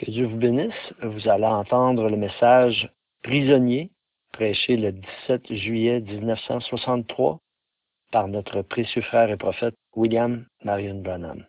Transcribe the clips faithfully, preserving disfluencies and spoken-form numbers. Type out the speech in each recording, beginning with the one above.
Que Dieu vous bénisse. Vous allez entendre le message prisonnier, prêché le dix-sept juillet mille neuf cent soixante-trois par notre précieux frère et prophète William Marion Branham.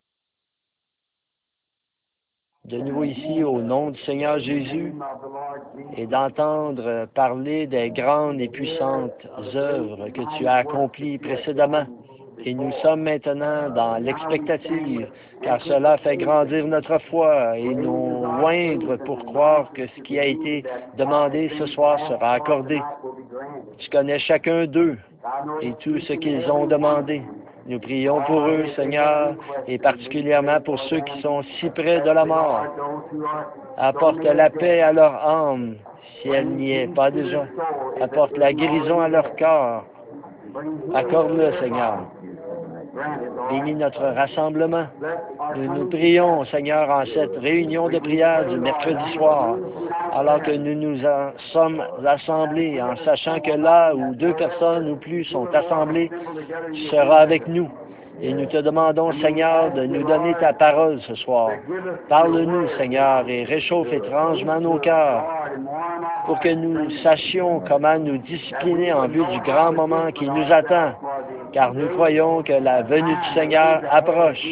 De nouveau ici, au nom du Seigneur Jésus, et d'entendre parler des grandes et puissantes œuvres que tu as accomplies précédemment. Et nous sommes maintenant dans l'expectative, car cela fait grandir notre foi et nous oindre pour croire que ce qui a été demandé ce soir sera accordé. Tu connais chacun d'eux et tout ce qu'ils ont demandé. Nous prions pour eux, Seigneur, et particulièrement pour ceux qui sont si près de la mort. Apporte la paix à leur âme, si elle n'y est pas déjà. Apporte la guérison à leur corps. Accorde-le, Seigneur. Bénis notre rassemblement. Nous nous prions, Seigneur, en cette réunion de prière du mercredi soir, alors que nous nous en sommes assemblés, en sachant que là où deux personnes ou plus sont assemblées, tu seras avec nous. Et nous te demandons, Seigneur, de nous donner ta parole ce soir. Parle-nous, Seigneur, et réchauffe étrangement nos cœurs pour que nous sachions comment nous discipliner en vue du grand moment qui nous attend, car nous croyons que la venue du Seigneur approche.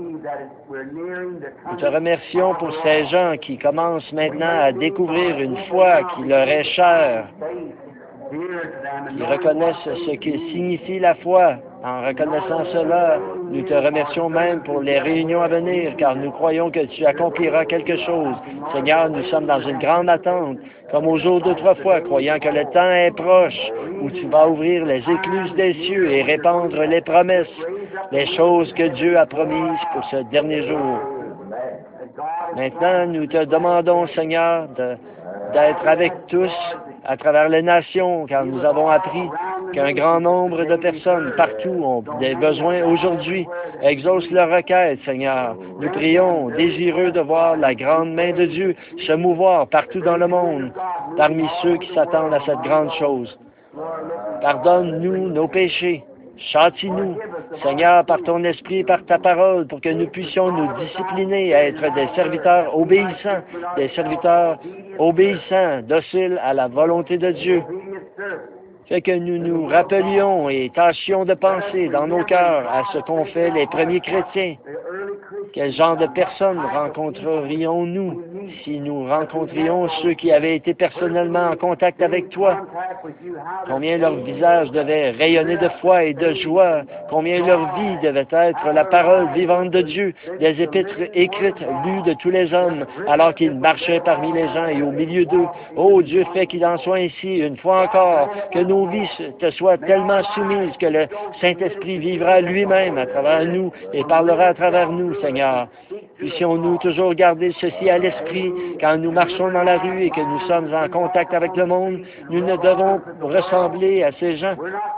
Nous te remercions pour ces gens qui commencent maintenant à découvrir une foi qui leur est chère, qui reconnaissent ce que signifie la foi. En reconnaissant cela, nous te remercions même pour les réunions à venir, car nous croyons que tu accompliras quelque chose. Seigneur, nous sommes dans une grande attente, comme au jour d'autrefois, croyant que le temps est proche, où tu vas ouvrir les écluses des cieux et répandre les promesses, les choses que Dieu a promises pour ce dernier jour. Maintenant, nous te demandons, Seigneur, de, d'être avec tous à travers les nations, car nous avons appris qu'un grand nombre de personnes partout ont des besoins aujourd'hui. Exauce leurs requêtes, Seigneur. Nous prions, désireux de voir la grande main de Dieu se mouvoir partout dans le monde, parmi ceux qui s'attendent à cette grande chose. Pardonne-nous nos péchés. Châtie-nous, Seigneur, par ton esprit et par ta parole, pour que nous puissions nous discipliner à être des serviteurs obéissants, des serviteurs obéissants, dociles à la volonté de Dieu. Fait que nous nous rappelions et tâchions de penser dans nos cœurs à ce qu'ont fait les premiers chrétiens. Quel genre de personnes rencontrerions-nous si nous rencontrions ceux qui avaient été personnellement en contact avec toi? Combien leur visage devait rayonner de foi et de joie? Combien leur vie devait être la parole vivante de Dieu, des épîtres écrites, lues de tous les hommes, alors qu'ils marchaient parmi les gens et au milieu d'eux. Oh Dieu, fais qu'il en soit ainsi, une fois encore, que nos vies te soient tellement soumises que le Saint-Esprit vivra lui-même à travers nous et parlera à travers nous, Seigneur. Puissions-nous toujours garder ceci à l'esprit quand nous marchons dans la rue et que nous sommes en contact avec le monde. Nous ne devons ressembler à ces gens.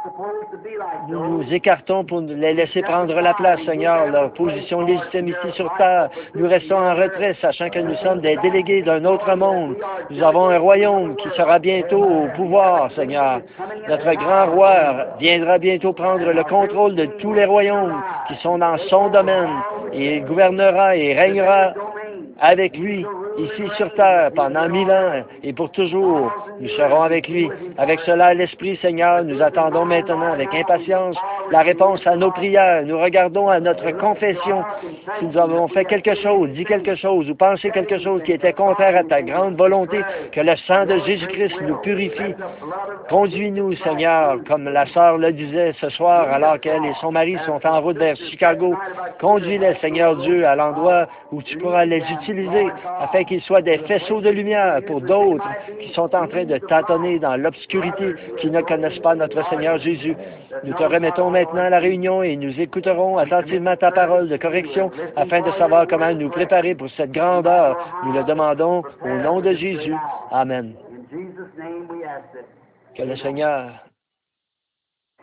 Nous nous écartons pour les laisser prendre la place, Seigneur, leur position légitime ici sur terre. Nous restons en retrait, sachant que nous sommes des délégués d'un autre monde. Nous avons un royaume qui sera bientôt au pouvoir, Seigneur. Notre grand roi viendra bientôt prendre le contrôle de tous les royaumes qui sont dans son domaine, et il gouvernera et régnera avec lui, ici sur terre, pendant mille ans et pour toujours. Nous serons avec lui. Avec cela à l'esprit, Seigneur, nous attendons maintenant avec impatience la réponse à nos prières. Nous regardons à notre confession. Si nous avons fait quelque chose, dit quelque chose ou pensé quelque chose qui était contraire à ta grande volonté, que le sang de Jésus-Christ nous purifie. Conduis-nous, Seigneur, comme la sœur le disait ce soir, alors qu'elle et son mari sont en route vers Chicago. Conduis-les, Seigneur Dieu, à l'endroit où tu pourras les utiliser, afin qu'ils soient des faisceaux de lumière pour d'autres qui sont en train de tâtonner dans l'obscurité, qui ne connaissent pas notre Seigneur Jésus. Nous te remettons maintenant la réunion et nous écouterons attentivement ta parole de correction, afin de savoir comment nous préparer pour cette grande heure. Nous le demandons au nom de Jésus. Amen. Que le Seigneur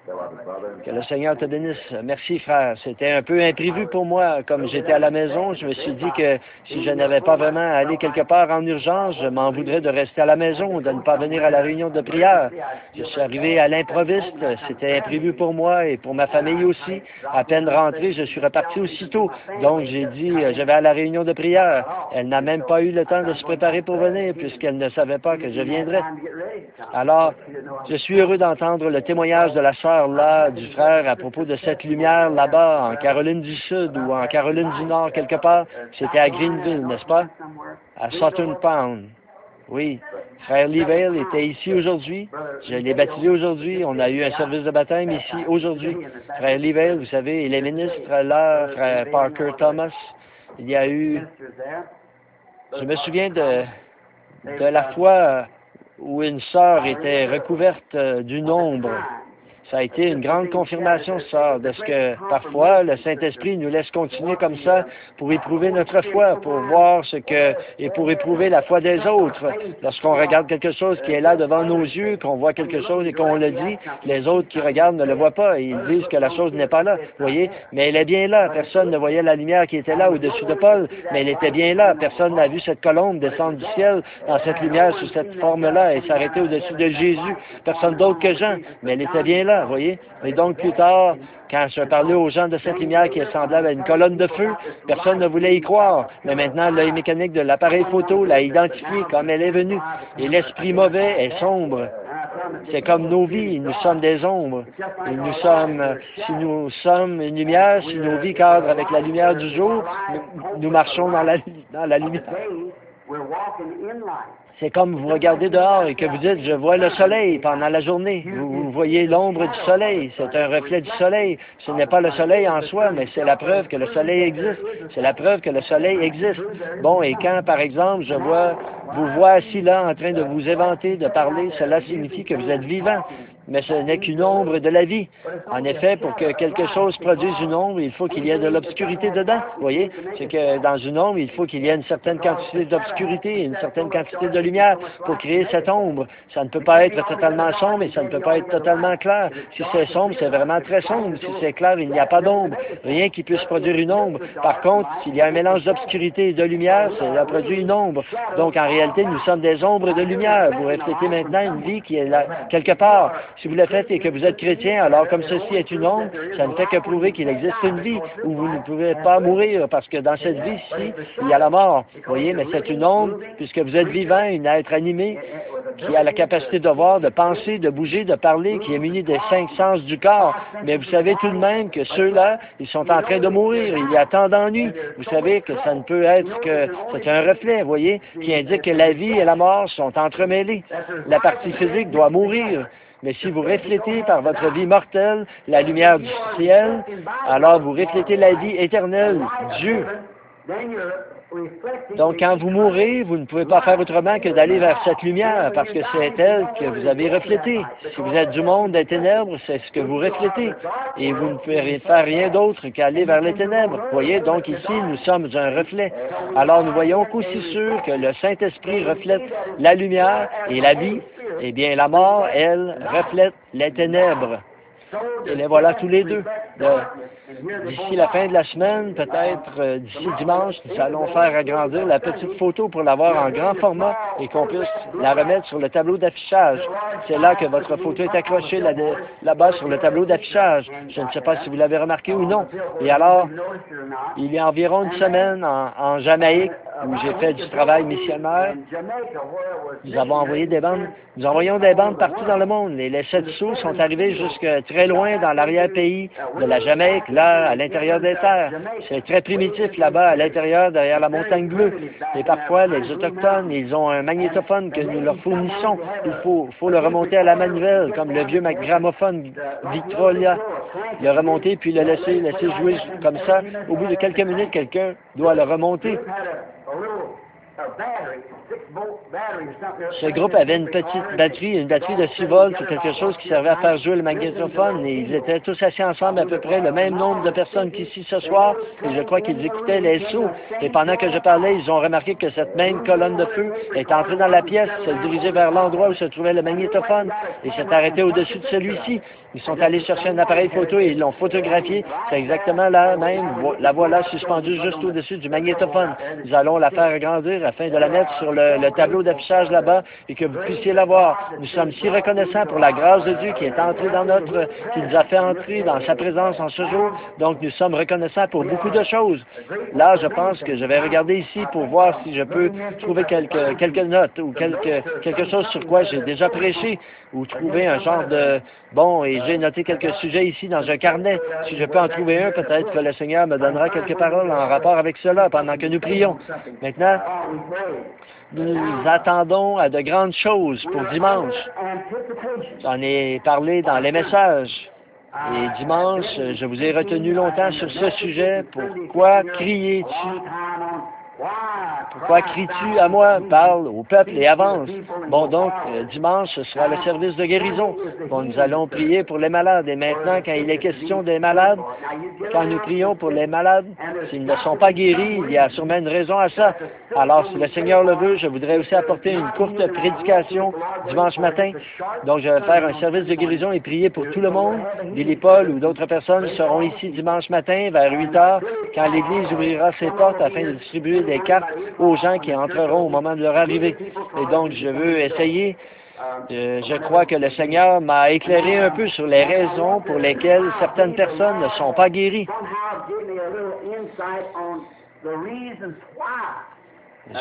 Que le Seigneur te bénisse. Merci, frère. C'était un peu imprévu pour moi. Comme j'étais à la maison, je me suis dit que si je n'avais pas vraiment à aller quelque part en urgence, je m'en voudrais de rester à la maison, de ne pas venir à la réunion de prière. Je suis arrivé à l'improviste. C'était imprévu pour moi et pour ma famille aussi. À peine rentré, je suis reparti aussitôt. Donc, j'ai dit, euh, je vais à la réunion de prière. Elle n'a même pas eu le temps de se préparer pour venir puisqu'elle ne savait pas que je viendrais. Alors, je suis heureux d'entendre le témoignage de la sœur là, du frère, à propos de cette lumière là-bas, en Caroline du Sud ou en Caroline du Nord, quelque part. C'était à Greenville, n'est-ce pas? À Sutton Pound. Oui. Frère Leevale était ici aujourd'hui. Je l'ai baptisé aujourd'hui. On a eu un service de baptême ici aujourd'hui. Frère Leevale, vous savez, il est ministre là, frère Parker Thomas. Il y a eu... Je me souviens de, de la fois où une sœur était recouverte d'une ombre. Ça a été une grande confirmation, ça, de ce que parfois le Saint-Esprit nous laisse continuer comme ça pour éprouver notre foi, pour voir ce que, et pour éprouver la foi des autres. Lorsqu'on regarde quelque chose qui est là devant nos yeux, qu'on voit quelque chose et qu'on le dit, les autres qui regardent ne le voient pas et ils disent que la chose n'est pas là, vous voyez, mais elle est bien là. Personne ne voyait la lumière qui était là au-dessus de Paul, mais elle était bien là. Personne n'a vu cette colombe descendre du ciel dans cette lumière sous cette forme-là et s'arrêter au-dessus de Jésus. Personne d'autre que Jean, mais elle était bien là. Vous voyez? Et donc, plus tard, quand je parlais aux gens de cette lumière qui est semblable à une colonne de feu, personne ne voulait y croire. Mais maintenant, l'œil mécanique de l'appareil photo l'a identifiée comme elle est venue. Et l'esprit mauvais est sombre. C'est comme nos vies, nous sommes des ombres. Et nous sommes, si nous sommes une lumière, si nos vies cadrent avec la lumière du jour, nous, nous marchons dans la, dans la lumière. C'est comme vous regardez dehors et que vous dites, je vois le soleil pendant la journée. Vous, vous voyez l'ombre du soleil. C'est un reflet du soleil. Ce n'est pas le soleil en soi, mais c'est la preuve que le soleil existe. C'est la preuve que le soleil existe. Bon, et quand, par exemple, je vois, vous vois assis là en train de vous éventer, de parler, cela signifie que vous êtes vivant. Mais ce n'est qu'une ombre de la vie. En effet, pour que quelque chose produise une ombre, il faut qu'il y ait de l'obscurité dedans. Vous voyez? C'est que dans une ombre, il faut qu'il y ait une certaine quantité d'obscurité et une certaine quantité de lumière pour créer cette ombre. Ça ne peut pas être totalement sombre et ça ne peut pas être totalement clair. Si c'est sombre, c'est vraiment très sombre. Si c'est clair, il n'y a pas d'ombre. Rien qui puisse produire une ombre. Par contre, s'il y a un mélange d'obscurité et de lumière, ça produit une ombre. Donc, en réalité, nous sommes des ombres de lumière. Vous reflétez maintenant une vie qui est là, quelque part. Si vous le faites et que vous êtes chrétien, alors comme ceci est une ombre, ça ne fait que prouver qu'il existe une vie où vous ne pouvez pas mourir, parce que dans cette vie-ci, il y a la mort. Vous voyez, mais c'est une ombre, puisque vous êtes vivant, un être animé, qui a la capacité de voir, de penser, de bouger, de parler, qui est muni des cinq sens du corps. Mais vous savez tout de même que ceux-là, ils sont en train de mourir. Il y a tant d'ennuis. Vous savez que ça ne peut être que... C'est un reflet, vous voyez, qui indique que la vie et la mort sont entremêlées. La partie physique doit mourir. Mais si vous reflétez par votre vie mortelle la lumière du ciel, alors vous reflétez la vie éternelle, Dieu. Donc, quand vous mourrez, vous ne pouvez pas faire autrement que d'aller vers cette lumière, parce que c'est elle que vous avez reflétée. Si vous êtes du monde des ténèbres, c'est ce que vous reflétez. Et vous ne pouvez faire rien d'autre qu'aller vers les ténèbres. Vous voyez, donc ici, nous sommes un reflet. Alors, nous voyons qu'aussi sûr que le Saint-Esprit reflète la lumière et la vie, eh bien, la mort, elle, reflète les ténèbres. Et les voilà tous les deux. D'ici la fin de la semaine, peut-être euh, d'ici dimanche, nous allons faire agrandir la petite photo pour l'avoir en grand format et qu'on puisse la remettre sur le tableau d'affichage. C'est là que votre photo est accrochée là là-bas sur le tableau d'affichage. Je ne sais pas si vous l'avez remarqué ou non. Et alors, il y a environ une semaine en, en Jamaïque, où j'ai fait du travail missionnaire, nous avons envoyé des bandes, nous envoyons des bandes partout dans le monde. Et les sept sous sont arrivés jusque très loin dans l'arrière-pays de la Jamaïque, là, à l'intérieur des terres. C'est très primitif là-bas, à l'intérieur, derrière la montagne bleue. Et parfois, les Autochtones, ils ont un magnétophone que nous leur fournissons. Il faut, faut le remonter à la manivelle, comme le vieux gramophone Victrola. Le remonter, puis le laisser, laisser jouer comme ça. Au bout de quelques minutes, quelqu'un doit le remonter. Ce groupe avait une petite batterie, une batterie de six volts ou quelque chose qui servait à faire jouer le magnétophone et ils étaient tous assis ensemble à peu près le même nombre de personnes qu'ici ce soir et je crois qu'ils écoutaient les sauts et pendant que je parlais, ils ont remarqué que cette même colonne de feu est entrée dans la pièce, s'est dirigée vers l'endroit où se trouvait le magnétophone et s'est arrêtée au-dessus de celui-ci Ils sont allés chercher un appareil photo et ils l'ont photographié. C'est exactement la même. La voilà suspendue juste au-dessus du magnétophone. Nous allons la faire agrandir afin de la mettre sur le, le tableau d'affichage là-bas et que vous puissiez la voir. Nous sommes si reconnaissants pour la grâce de Dieu qui est entrée dans notre, qui nous a fait entrer dans sa présence en ce jour. Donc, nous sommes reconnaissants pour beaucoup de choses. Là, je pense que je vais regarder ici pour voir si je peux trouver quelques, quelques notes ou quelque, quelque chose sur quoi j'ai déjà prêché ou trouver un genre de... Bon, et j'ai noté quelques sujets ici dans un carnet. Si je peux en trouver un, peut-être que le Seigneur me donnera quelques paroles en rapport avec cela pendant que nous prions. Maintenant, nous attendons à de grandes choses pour dimanche. J'en ai parlé dans les messages. Et dimanche, je vous ai retenu longtemps sur ce sujet. Pourquoi crier-tu? Pourquoi cries-tu à moi? Parle au peuple et avance. Bon, donc, euh, dimanche, ce sera le service de guérison. Bon, nous allons prier pour les malades. Et maintenant, quand il est question des malades, quand nous prions pour les malades, s'ils ne sont pas guéris, il y a sûrement une raison à ça. Alors, si le Seigneur le veut, je voudrais aussi apporter une courte prédication dimanche matin. Donc, je vais faire un service de guérison et prier pour tout le monde. Billy Paul ou d'autres personnes seront ici dimanche matin vers huit heures, quand l'Église ouvrira ses portes afin de distribuer des cartes aux gens qui entreront au moment de leur arrivée. Et donc, je veux essayer, euh, je crois que le Seigneur m'a éclairé un peu sur les raisons pour lesquelles certaines personnes ne sont pas guéries. Je,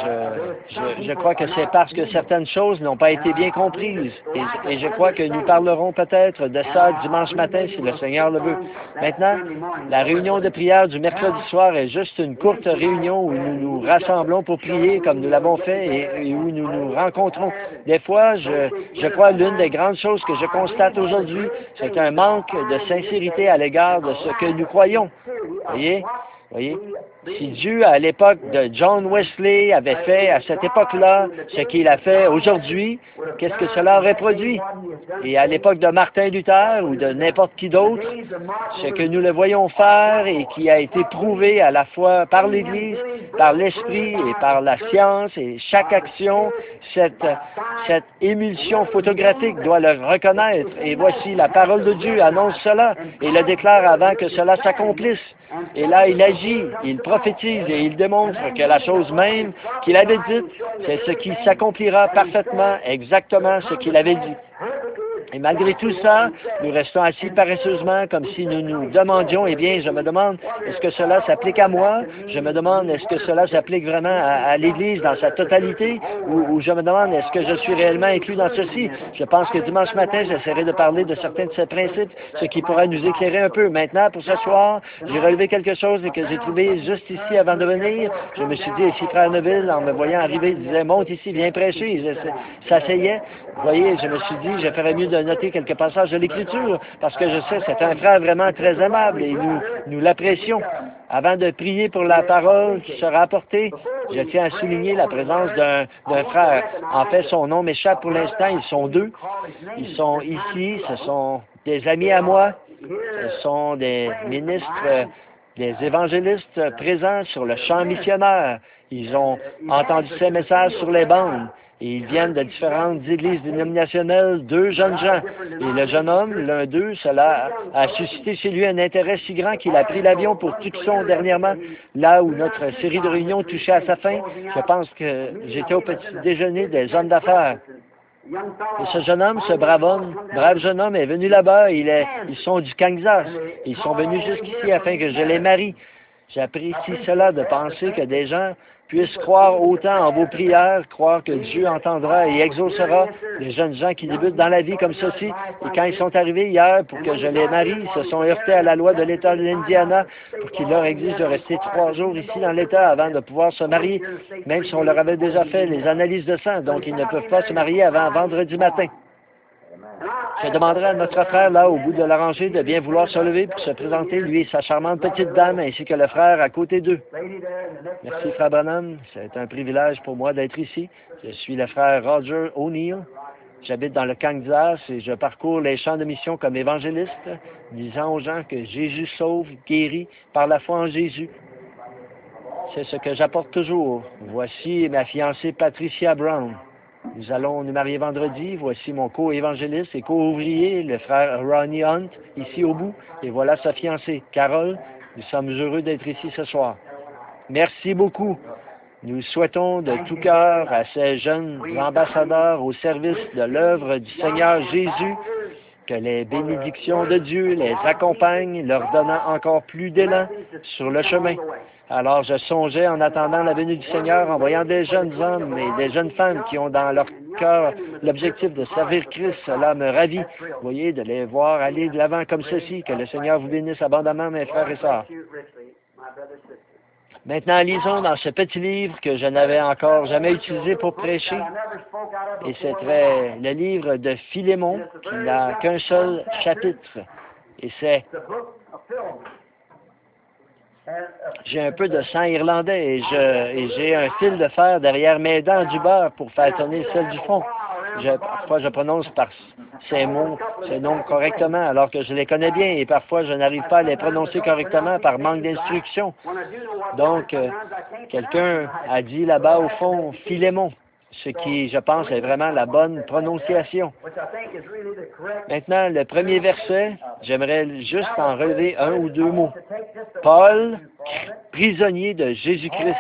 je, je crois que c'est parce que certaines choses n'ont pas été bien comprises. Et, et je crois que nous parlerons peut-être de ça dimanche matin, si le Seigneur le veut. Maintenant, la réunion de prière du mercredi soir est juste une courte réunion où nous nous rassemblons pour prier, comme nous l'avons fait, et, et où nous nous rencontrons. Des fois, je, je crois l'une des grandes choses que je constate aujourd'hui, c'est un manque de sincérité à l'égard de ce que nous croyons. Voyez? Voyez? Si Dieu, à l'époque de John Wesley, avait fait à cette époque-là ce qu'il a fait aujourd'hui, qu'est-ce que cela aurait produit? Et à l'époque de Martin Luther ou de n'importe qui d'autre, ce que nous le voyons faire et qui a été prouvé à la fois par l'Église, par l'Esprit et par la science, et chaque action, cette, cette émulsion photographique doit le reconnaître. Et voici, la parole de Dieu annonce cela et le déclare avant que cela s'accomplisse. Et là, il agit, il prophétise et il démontre que la chose même qu'il avait dite, c'est ce qui s'accomplira parfaitement, exactement ce qu'il avait dit. Et malgré tout ça, nous restons assis paresseusement comme si nous nous demandions, eh bien, je me demande, est-ce que cela s'applique à moi? Je me demande, est-ce que cela s'applique vraiment à, à l'Église dans sa totalité? Ou, ou je me demande, est-ce que je suis réellement inclus dans ceci? Je pense que dimanche matin, j'essaierai de parler de certains de ces principes, ce qui pourra nous éclairer un peu. Maintenant, pour ce soir, j'ai relevé quelque chose et que j'ai trouvé juste ici avant de venir. Je me suis dit, et si Frère Neville, en me voyant arriver, il disait, monte ici, viens prêcher. Il s'asseyait. Vous voyez, je me suis dit, je ferais mieux de noter quelques passages de l'Écriture, parce que je sais, c'est un frère vraiment très aimable et nous, nous l'apprécions. Avant de prier pour la parole qui sera apportée, je tiens à souligner la présence d'un d'un frère. En fait, son nom m'échappe pour l'instant, ils sont deux. Ils sont ici, ce sont des amis à moi, ce sont des ministres, des évangélistes présents sur le champ missionnaire. Ils ont entendu ces messages sur les bandes. Et ils viennent de différentes églises dénominationnelles, deux jeunes gens. Et le jeune homme, l'un d'eux, cela a suscité chez lui un intérêt si grand qu'il a pris l'avion pour Tucson dernièrement, là où notre série de réunions touchait à sa fin. Je pense que j'étais au petit déjeuner des hommes d'affaires. Et ce jeune homme, ce brave homme, brave jeune homme est venu là-bas. Il est, ils sont du Kansas. Ils sont venus jusqu'ici afin que je les marie. J'apprécie cela de penser que des gens puissent croire autant en vos prières, croire que Dieu entendra et exaucera les jeunes gens qui débutent dans la vie comme ceci. Et quand ils sont arrivés hier pour que je les marie, ils se sont heurtés à la loi de l'État de l'Indiana pour qu'il leur exige de rester trois jours ici dans l'État avant de pouvoir se marier, même si on leur avait déjà fait les analyses de sang. Donc, ils ne peuvent pas se marier avant vendredi matin. Je demanderai à notre frère, là, au bout de la rangée, de bien vouloir se lever pour se présenter, lui et sa charmante petite dame, ainsi que le frère à côté d'eux. Merci, frère Branham. C'est un privilège pour moi d'être ici. Je suis le frère Roger O'Neill. J'habite dans le Kansas et je parcours les champs de mission comme évangéliste, disant aux gens que Jésus sauve, guérit par la foi en Jésus. C'est ce que j'apporte toujours. Voici ma fiancée Patricia Brown. Nous allons nous marier vendredi. Voici mon co-évangéliste et co-ouvrier, le frère Ronnie Hunt, ici au bout. Et voilà sa fiancée, Carole. Nous sommes heureux d'être ici ce soir. Merci beaucoup. Nous souhaitons de tout cœur à ces jeunes ambassadeurs au service de l'œuvre du Seigneur Jésus que les bénédictions de Dieu les accompagnent, leur donnant encore plus d'élan sur le chemin. Alors je songeais en attendant la venue du Seigneur, en voyant des jeunes hommes et des jeunes femmes qui ont dans leur cœur l'objectif de servir Christ. Cela me ravit, vous voyez, de les voir aller de l'avant comme ceci. Que le Seigneur vous bénisse abondamment, mes frères et sœurs. Maintenant, lisons dans ce petit livre que je n'avais encore jamais utilisé pour prêcher. Et c'est très le livre de Philémon, qui n'a qu'un seul chapitre. Et c'est... J'ai un peu de sang irlandais et je et j'ai un fil de fer derrière mes dents du beurre pour faire tourner celle du fond. Je, parfois, je prononce par ces mots, ces noms correctement, alors que je les connais bien, et parfois, je n'arrive pas à les prononcer correctement par manque d'instruction. Donc, euh, quelqu'un a dit là-bas, au fond, Philémon, ce qui, je pense, est vraiment la bonne prononciation. Maintenant, le premier verset, j'aimerais juste en relever un ou deux mots. Paul, prisonnier de Jésus-Christ.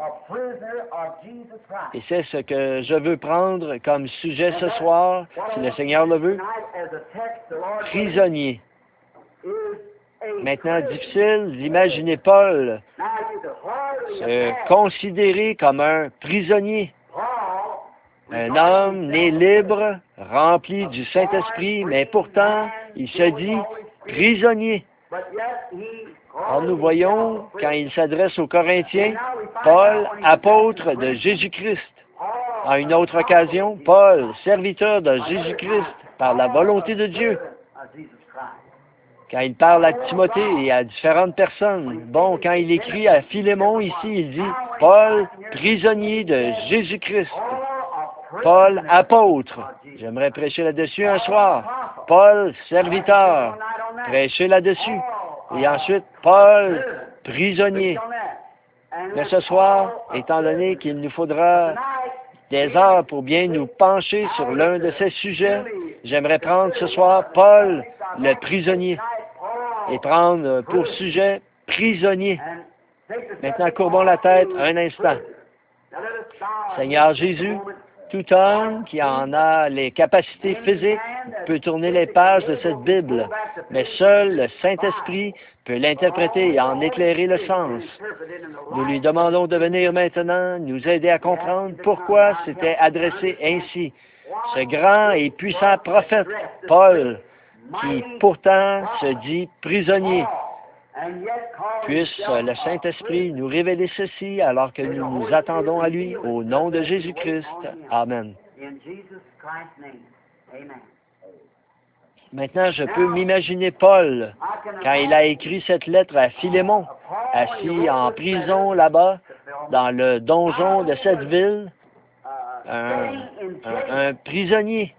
Et c'est ce que je veux prendre comme sujet ce soir, si le Seigneur le veut. Prisonnier. Maintenant, difficile d'imaginer Paul se considérer comme un prisonnier. Un homme né libre, rempli du Saint-Esprit, mais pourtant, il se dit prisonnier. Alors nous voyons, quand il s'adresse aux Corinthiens, Paul, apôtre de Jésus-Christ. À une autre occasion, Paul, serviteur de Jésus-Christ, par la volonté de Dieu. Quand il parle à Timothée et à différentes personnes, bon, quand il écrit à Philémon ici, il dit Paul, prisonnier de Jésus-Christ. Paul, apôtre. J'aimerais prêcher là-dessus un soir. Paul, serviteur. Prêcher là-dessus. Et ensuite, Paul, prisonnier. Mais ce soir, étant donné qu'il nous faudra des heures pour bien nous pencher sur l'un de ces sujets, j'aimerais prendre ce soir Paul, le prisonnier, et prendre pour sujet prisonnier. Maintenant, courbons la tête un instant. Seigneur Jésus, tout homme qui en a les capacités physiques peut tourner les pages de cette Bible, mais seul le Saint-Esprit peut l'interpréter et en éclairer le sens. Nous lui demandons de venir maintenant nous aider à comprendre pourquoi c'était adressé ainsi. Ce grand et puissant prophète, Paul, qui pourtant se dit prisonnier. Puisse le Saint-Esprit nous révéler ceci alors que nous nous attendons à lui, au nom de Jésus-Christ. Amen. Maintenant, je peux m'imaginer Paul, quand il a écrit cette lettre à Philémon, assis en prison là-bas, dans le donjon de cette ville, un, un, un prisonnier.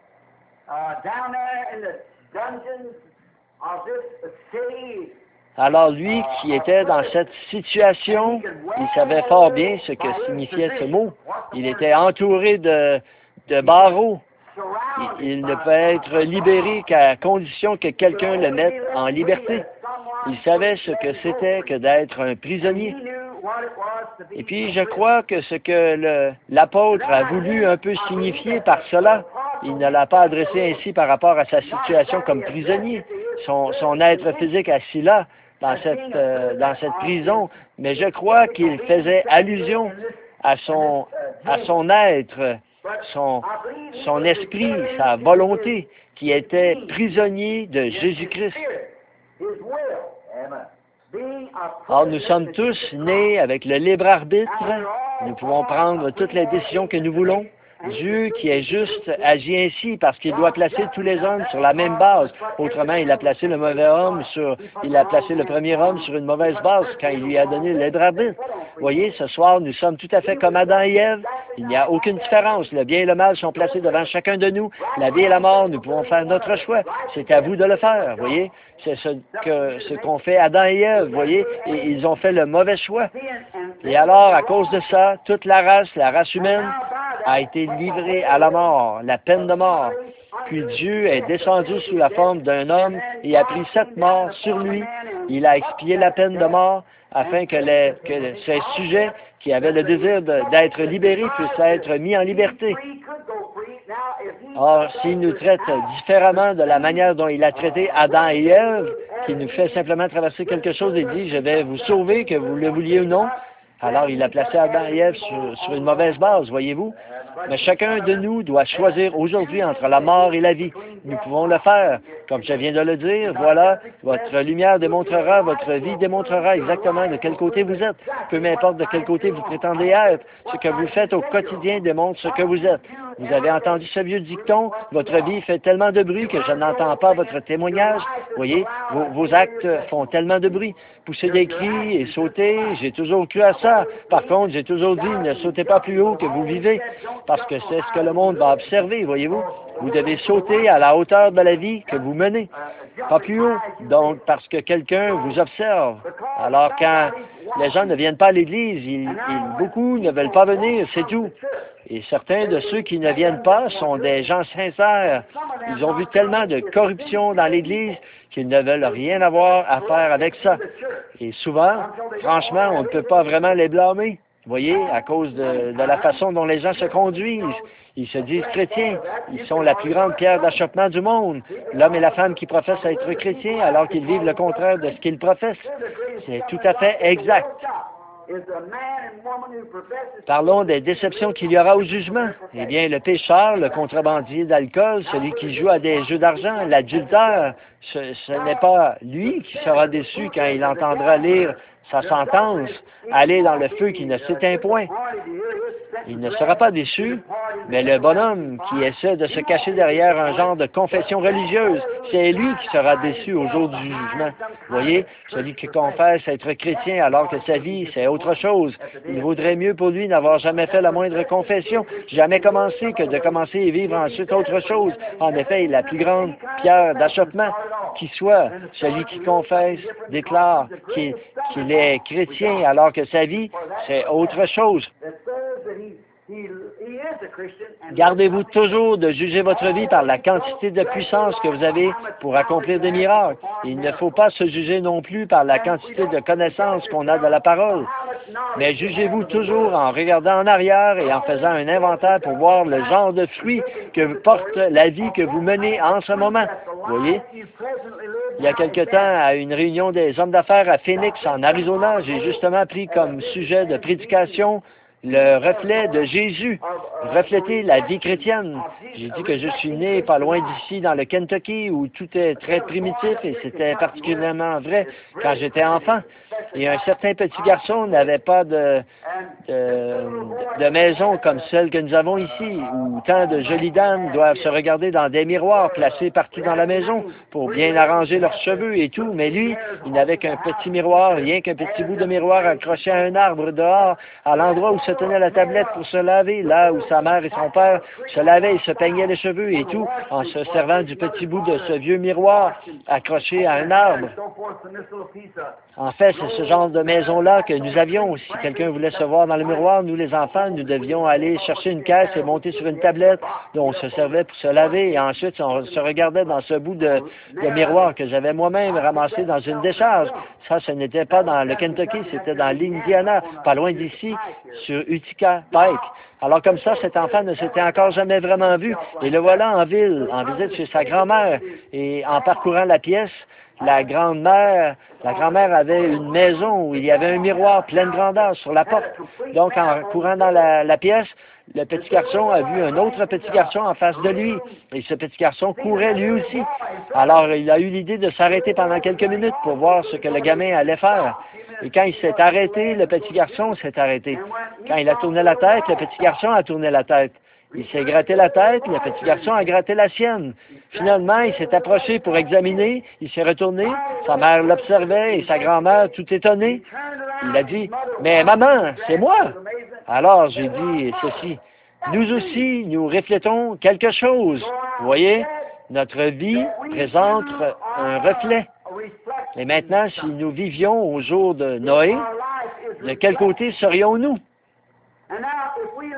Alors lui, qui était dans cette situation, il savait fort bien ce que signifiait ce mot. Il était entouré de, de barreaux. Il, il ne peut être libéré qu'à condition que quelqu'un le mette en liberté. Il savait ce que c'était que d'être un prisonnier. Et puis, je crois que ce que l'apôtre a voulu un peu signifier par cela, il ne l'a pas adressé ainsi par rapport à sa situation comme prisonnier, son, son être physique assis là, dans cette, euh, dans cette prison, mais je crois qu'il faisait allusion à son, à son être, son, son esprit, sa volonté, qui était prisonnier de Jésus-Christ. Or, nous sommes tous nés avec le libre arbitre. Nous pouvons prendre toutes les décisions que nous voulons. Dieu, qui est juste, agit ainsi parce qu'il doit placer tous les hommes sur la même base. Autrement, il a placé le mauvais homme sur, il a placé le premier homme sur une mauvaise base quand il lui a donné le libre arbitre. Voyez, ce soir, nous sommes tout à fait comme Adam et Ève. Il n'y a aucune différence. Le bien et le mal sont placés devant chacun de nous. La vie et la mort, nous pouvons faire notre choix. C'est à vous de le faire, voyez. C'est ce que ce qu'ont fait Adam et Ève, voyez. Et ils ont fait le mauvais choix. Et alors, à cause de ça, toute la race, la race humaine, a été livré à la mort, la peine de mort. Puis Dieu est descendu sous la forme d'un homme et a pris cette mort sur lui. Il a expié la peine de mort afin que, les, que ces sujets qui avaient le désir d'être libérés puissent être mis en liberté. Or, s'il nous traite différemment de la manière dont il a traité Adam et Ève, qui nous fait simplement traverser quelque chose et dit « Je vais vous sauver, que vous le vouliez ou non », alors il a placé Adam et Ève sur, sur une mauvaise base, voyez-vous. Mais chacun de nous doit choisir aujourd'hui entre la mort et la vie. Nous pouvons le faire. Comme je viens de le dire, voilà, votre lumière démontrera, votre vie démontrera exactement de quel côté vous êtes. Peu m'importe de quel côté vous prétendez être. Ce que vous faites au quotidien démontre ce que vous êtes. Vous avez entendu ce vieux dicton, votre vie fait tellement de bruit que je n'entends pas votre témoignage. Voyez, vos, vos actes font tellement de bruit. Pousser des cris et sauter, j'ai toujours cru à ça. Par contre, j'ai toujours dit, ne sautez pas plus haut que vous vivez, parce que c'est ce que le monde va observer, voyez-vous. Vous devez sauter à la hauteur de la vie que vous menez, pas plus haut. Donc, parce que quelqu'un vous observe. Alors, quand les gens ne viennent pas à l'Église, ils, ils, beaucoup ne veulent pas venir, c'est tout. Et certains de ceux qui ne viennent pas sont des gens sincères. Ils ont vu tellement de corruption dans l'Église qu'ils ne veulent rien avoir à faire avec ça. Et souvent, franchement, on ne peut pas vraiment les blâmer. Vous voyez, à cause de, de la façon dont les gens se conduisent. Ils se disent chrétiens. Ils sont la plus grande pierre d'achoppement du monde. L'homme et la femme qui professent être chrétiens alors qu'ils vivent le contraire de ce qu'ils professent. C'est tout à fait exact. Parlons des déceptions qu'il y aura au jugement. Eh bien, le pécheur, le contrebandier d'alcool, celui qui joue à des jeux d'argent, l'adultère, ce, ce n'est pas lui qui sera déçu quand il entendra lire sa sentence, aller dans le feu qui ne s'éteint point. Il ne sera pas déçu, mais le bonhomme qui essaie de se cacher derrière un genre de confession religieuse, c'est lui qui sera déçu au jour du jugement. Vous voyez, celui qui confesse être chrétien alors que sa vie, c'est autre chose. Il vaudrait mieux pour lui n'avoir jamais fait la moindre confession, jamais commencé, que de commencer et vivre ensuite autre chose. En effet, la plus grande pierre d'achoppement qui soit, celui qui confesse, déclare qu'il qu'il est chrétien alors que sa vie, c'est autre chose. Gardez-vous toujours de juger votre vie par la quantité de puissance que vous avez pour accomplir des miracles. Il ne faut pas se juger non plus par la quantité de connaissances qu'on a de la parole. Mais jugez-vous toujours en regardant en arrière et en faisant un inventaire pour voir le genre de fruits que porte la vie que vous menez en ce moment. Vous voyez? Il y a quelque temps, à une réunion des hommes d'affaires à Phoenix, en Arizona, j'ai justement pris comme sujet de prédication le reflet de Jésus, refléter la vie chrétienne. J'ai dit que je suis né pas loin d'ici, dans le Kentucky, où tout est très primitif, et c'était particulièrement vrai quand j'étais enfant. Et un certain petit garçon n'avait pas de, de, de maison comme celle que nous avons ici, où tant de jolies dames doivent se regarder dans des miroirs placés partout dans la maison pour bien arranger leurs cheveux et tout. Mais lui, il n'avait qu'un petit miroir, rien qu'un petit bout de miroir accroché à un arbre dehors, à l'endroit où se tenait la tablette pour se laver, là où sa mère et son père se lavaient et se peignaient les cheveux et tout, en se servant du petit bout de ce vieux miroir accroché à un arbre. En fait, c'est ce genre de maison-là que nous avions. Si quelqu'un voulait se voir dans le miroir, nous les enfants, nous devions aller chercher une caisse et monter sur une tablette dont on se servait pour se laver, et ensuite on se regardait dans ce bout de, de miroir que j'avais moi-même ramassé dans une décharge. Ça, ce n'était pas dans le Kentucky, c'était dans l'Indiana, pas loin d'ici, sur Utica Pike. Alors comme ça, cet enfant ne s'était encore jamais vraiment vu, et le voilà en ville, en visite chez sa grand-mère, et en parcourant la pièce, la grand-mère, la grand-mère avait une maison où il y avait un miroir plein de grandeur sur la porte. Donc, en courant dans la, la pièce, le petit garçon a vu un autre petit garçon en face de lui. Et ce petit garçon courait lui aussi. Alors, il a eu l'idée de s'arrêter pendant quelques minutes pour voir ce que le gamin allait faire. Et quand il s'est arrêté, le petit garçon s'est arrêté. Quand il a tourné la tête, le petit garçon a tourné la tête. Il s'est gratté la tête, le petit garçon a gratté la sienne. Finalement, il s'est approché pour examiner, il s'est retourné, sa mère l'observait et sa grand-mère, tout étonnée. Il a dit, « Mais maman, c'est moi! » Alors, j'ai dit ceci, « Nous aussi, nous reflétons quelque chose. Vous voyez, notre vie présente un reflet. Et maintenant, si nous vivions au jour de Noé, de quel côté serions-nous?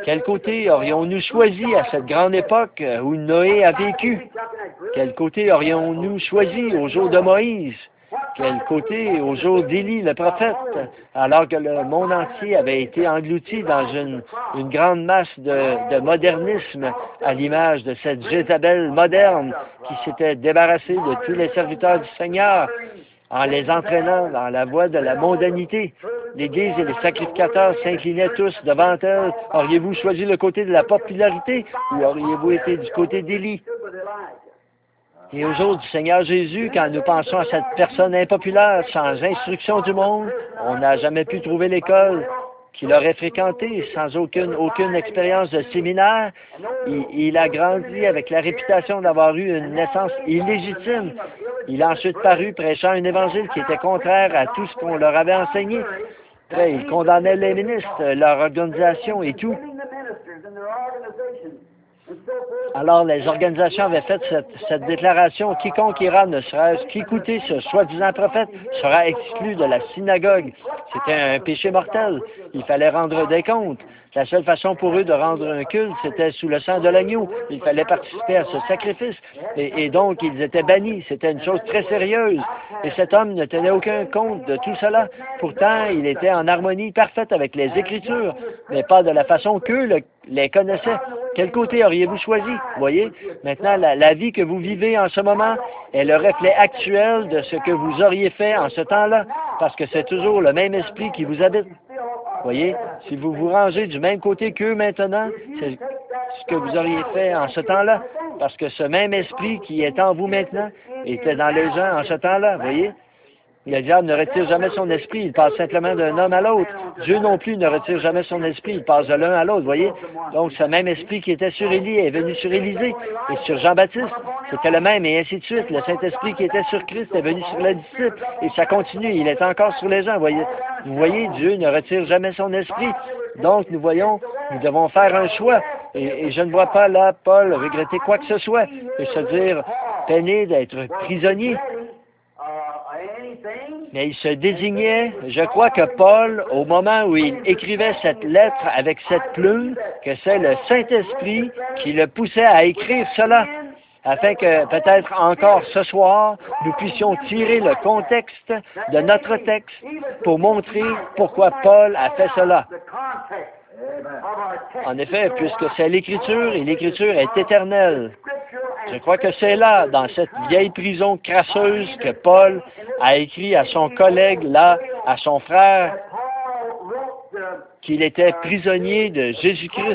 Quel côté aurions-nous choisi à cette grande époque où Noé a vécu? Quel côté aurions-nous choisi au jour de Moïse? Quel côté au jour d'Élie, le prophète, alors que le monde entier avait été englouti dans une, une grande masse de, de modernisme à l'image de cette Jézabel moderne qui s'était débarrassée de tous les serviteurs du Seigneur en les entraînant dans la voie de la mondanité. L'Église et les sacrificateurs s'inclinaient tous devant elle. Auriez-vous choisi le côté de la popularité ou auriez-vous été du côté d'Élie? Et au jour du Seigneur Jésus, quand nous pensons à cette personne impopulaire, sans instruction du monde, on n'a jamais pu trouver l'école qu'il aurait fréquentée, sans aucune, aucune expérience de séminaire. Il, il a grandi avec la réputation d'avoir eu une naissance illégitime. Il a ensuite paru prêchant un évangile qui était contraire à tout ce qu'on leur avait enseigné. Après, il condamnait les ministres, leur organisation et tout. Alors, les organisations avaient fait cette, cette déclaration: quiconque ira, ne serait-ce qu'écouter ce soi-disant prophète, sera exclu de la synagogue. C'était un péché mortel. Il fallait rendre des comptes. La seule façon pour eux de rendre un culte, c'était sous le sang de l'agneau. Il fallait participer à ce sacrifice. Et, et donc, ils étaient bannis. C'était une chose très sérieuse. Et cet homme ne tenait aucun compte de tout cela. Pourtant, il était en harmonie parfaite avec les Écritures, mais pas de la façon qu'eux le, les connaissaient. Quel côté auriez-vous choisi? Voyez, maintenant, la, la vie que vous vivez en ce moment est le reflet actuel de ce que vous auriez fait en ce temps-là, parce que c'est toujours le même esprit qui vous habite. Voyez, si vous vous rangez du même côté qu'eux maintenant, c'est ce que vous auriez fait en ce temps-là, parce que ce même esprit qui est en vous maintenant était dans les gens en ce temps-là, voyez. Le diable ne retire jamais son esprit, il passe simplement d'un homme à l'autre. Dieu non plus ne retire jamais son esprit, il passe de l'un à l'autre, voyez. Donc, ce même esprit qui était sur Élie est venu sur Élisée et sur Jean-Baptiste. C'était le même, et ainsi de suite. Le Saint-Esprit qui était sur Christ est venu sur les disciples, et ça continue, il est encore sur les gens, voyez. Vous voyez, Dieu ne retire jamais son esprit. Donc, nous voyons, nous devons faire un choix. Et, et je ne vois pas là Paul regretter quoi que ce soit, et se dire peiner d'être prisonnier. Mais il se désignait, je crois que Paul, au moment où il écrivait cette lettre avec cette plume, que c'est le Saint-Esprit qui le poussait à écrire cela, afin que peut-être encore ce soir, nous puissions tirer le contexte de notre texte pour montrer pourquoi Paul a fait cela. En effet, puisque c'est l'Écriture, et l'Écriture est éternelle. Je crois que c'est là, dans cette vieille prison crasseuse, que Paul a écrit à son collègue, là, à son frère, qu'il était prisonnier de Jésus-Christ.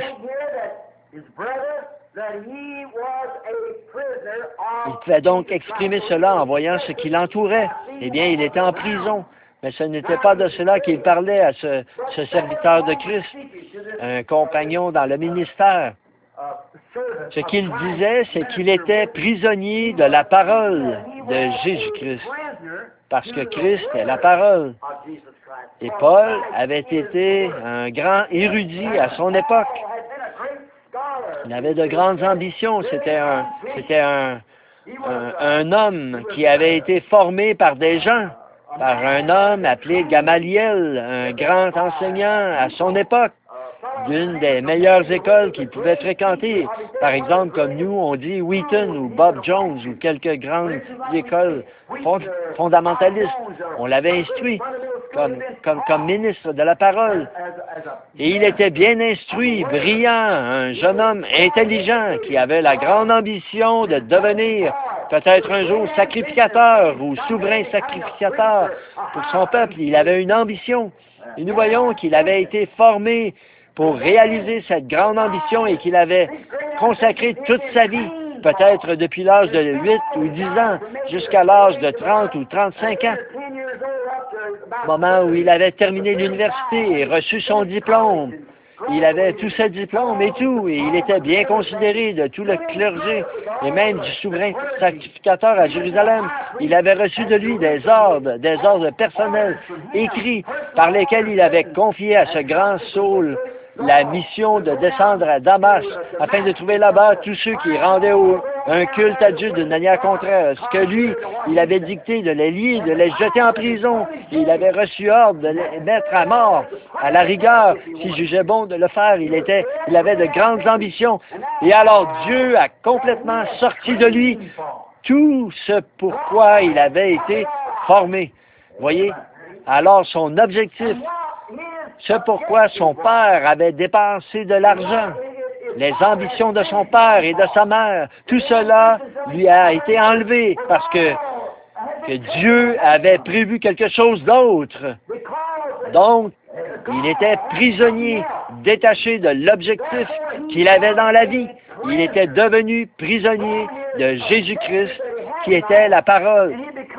Il pouvait donc exprimer cela en voyant ce qui l'entourait. Eh bien, il était en prison. Mais ce n'était pas de cela qu'il parlait à ce, ce serviteur de Christ, un compagnon dans le ministère. Ce qu'il disait, c'est qu'il était prisonnier de la parole de Jésus-Christ, parce que Christ est la parole. Et Paul avait été un grand érudit à son époque. Il avait de grandes ambitions. C'était un, c'était un, un, un homme qui avait été formé par des gens, par un homme appelé Gamaliel, un grand enseignant à son époque, d'une des meilleures écoles qu'il pouvait fréquenter. Par exemple, comme nous, on dit Wheaton ou Bob Jones ou quelques grandes écoles fond fondamentalistes. On l'avait instruit comme, comme, comme ministre de la parole. Et il était bien instruit, brillant, un jeune homme intelligent qui avait la grande ambition de devenir peut-être un jour sacrificateur ou souverain sacrificateur pour son peuple. Il avait une ambition. Et nous voyons qu'il avait été formé pour réaliser cette grande ambition et qu'il avait consacré toute sa vie, peut-être depuis l'âge de huit ou dix ans, jusqu'à l'âge de trente ou trente-cinq ans, au moment où il avait terminé l'université et reçu son diplôme. Il avait tous ses diplômes et tout, et il était bien considéré de tout le clergé, et même du souverain sacrificateur à Jérusalem. Il avait reçu de lui des ordres, des ordres personnels, écrits, par lesquels il avait confié à ce grand Saul la mission de descendre à Damas, afin de trouver là-bas tous ceux qui rendaient au, un culte à Dieu d'une manière contraire. Ce que lui, il avait dicté de les lier, de les jeter en prison. Il avait reçu ordre de les mettre à mort. À la rigueur, s'il jugeait bon de le faire, il était, il avait de grandes ambitions. Et alors Dieu a complètement sorti de lui tout ce pourquoi il avait été formé. Voyez? Alors son objectif, ce pourquoi son père avait dépensé de l'argent, les ambitions de son père et de sa mère, tout cela lui a été enlevé parce que, que Dieu avait prévu quelque chose d'autre. Donc, il était prisonnier, détaché de l'objectif qu'il avait dans la vie. Il était devenu prisonnier de Jésus-Christ, qui était la parole.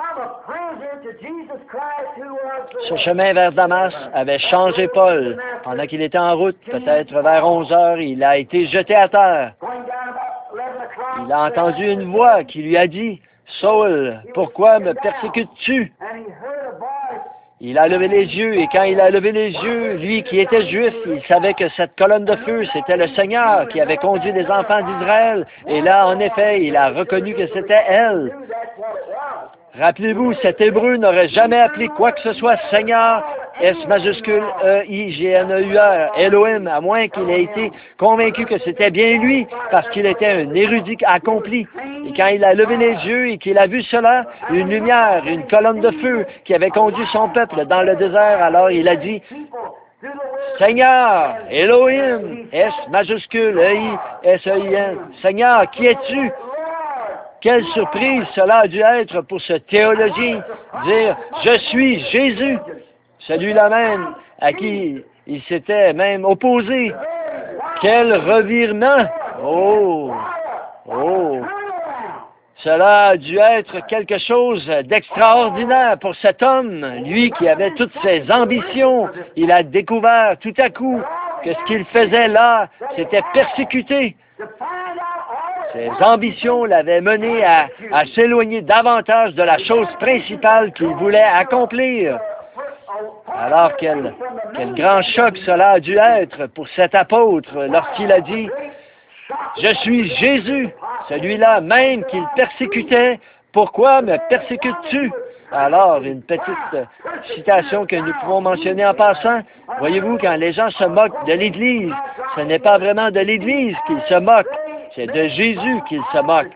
Ce chemin vers Damas avait changé Paul. Pendant qu'il était en route, peut-être vers onze heures, il a été jeté à terre. Il a entendu une voix qui lui a dit, « Saul, pourquoi me persécutes-tu? » Il a levé les yeux, et quand il a levé les yeux, lui qui était juif, il savait que cette colonne de feu, c'était le Seigneur qui avait conduit les enfants d'Israël. Et là, en effet, il a reconnu que c'était elle. Rappelez-vous, cet Hébreu n'aurait jamais appelé quoi que ce soit Seigneur, S majuscule E I G N E U R, Elohim, à moins qu'il ait été convaincu que c'était bien lui, parce qu'il était un érudit accompli. Et quand il a levé les yeux et qu'il a vu cela, une lumière, une colonne de feu qui avait conduit son peuple dans le désert, alors il a dit, Seigneur, Elohim, S majuscule E I S E I N, Seigneur, qui es-tu? Quelle surprise cela a dû être pour ce théologien, dire « Je suis Jésus », celui-là même à qui il s'était même opposé. Quel revirement! Oh! Oh! Cela a dû être quelque chose d'extraordinaire pour cet homme, lui qui avait toutes ses ambitions. Il a découvert tout à coup que ce qu'il faisait là, c'était persécuter. Ses ambitions l'avaient mené à, à s'éloigner davantage de la chose principale qu'il voulait accomplir. Alors quel, quel grand choc cela a dû être pour cet apôtre lorsqu'il a dit « Je suis Jésus, celui-là même qu'il persécutait, pourquoi me persécutes-tu? » Alors, une petite citation que nous pouvons mentionner en passant. Voyez-vous, quand les gens se moquent de l'Église, ce n'est pas vraiment de l'Église qu'ils se moquent. C'est de Jésus qu'ils se moquent.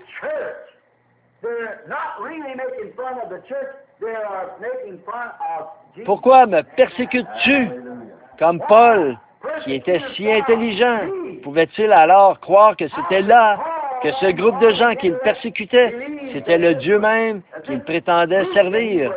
Pourquoi me persécutes-tu? Comme Paul, qui était si intelligent, pouvait-il alors croire que c'était là, que ce groupe de gens qu'il persécutait, c'était le Dieu même qu'il prétendait servir?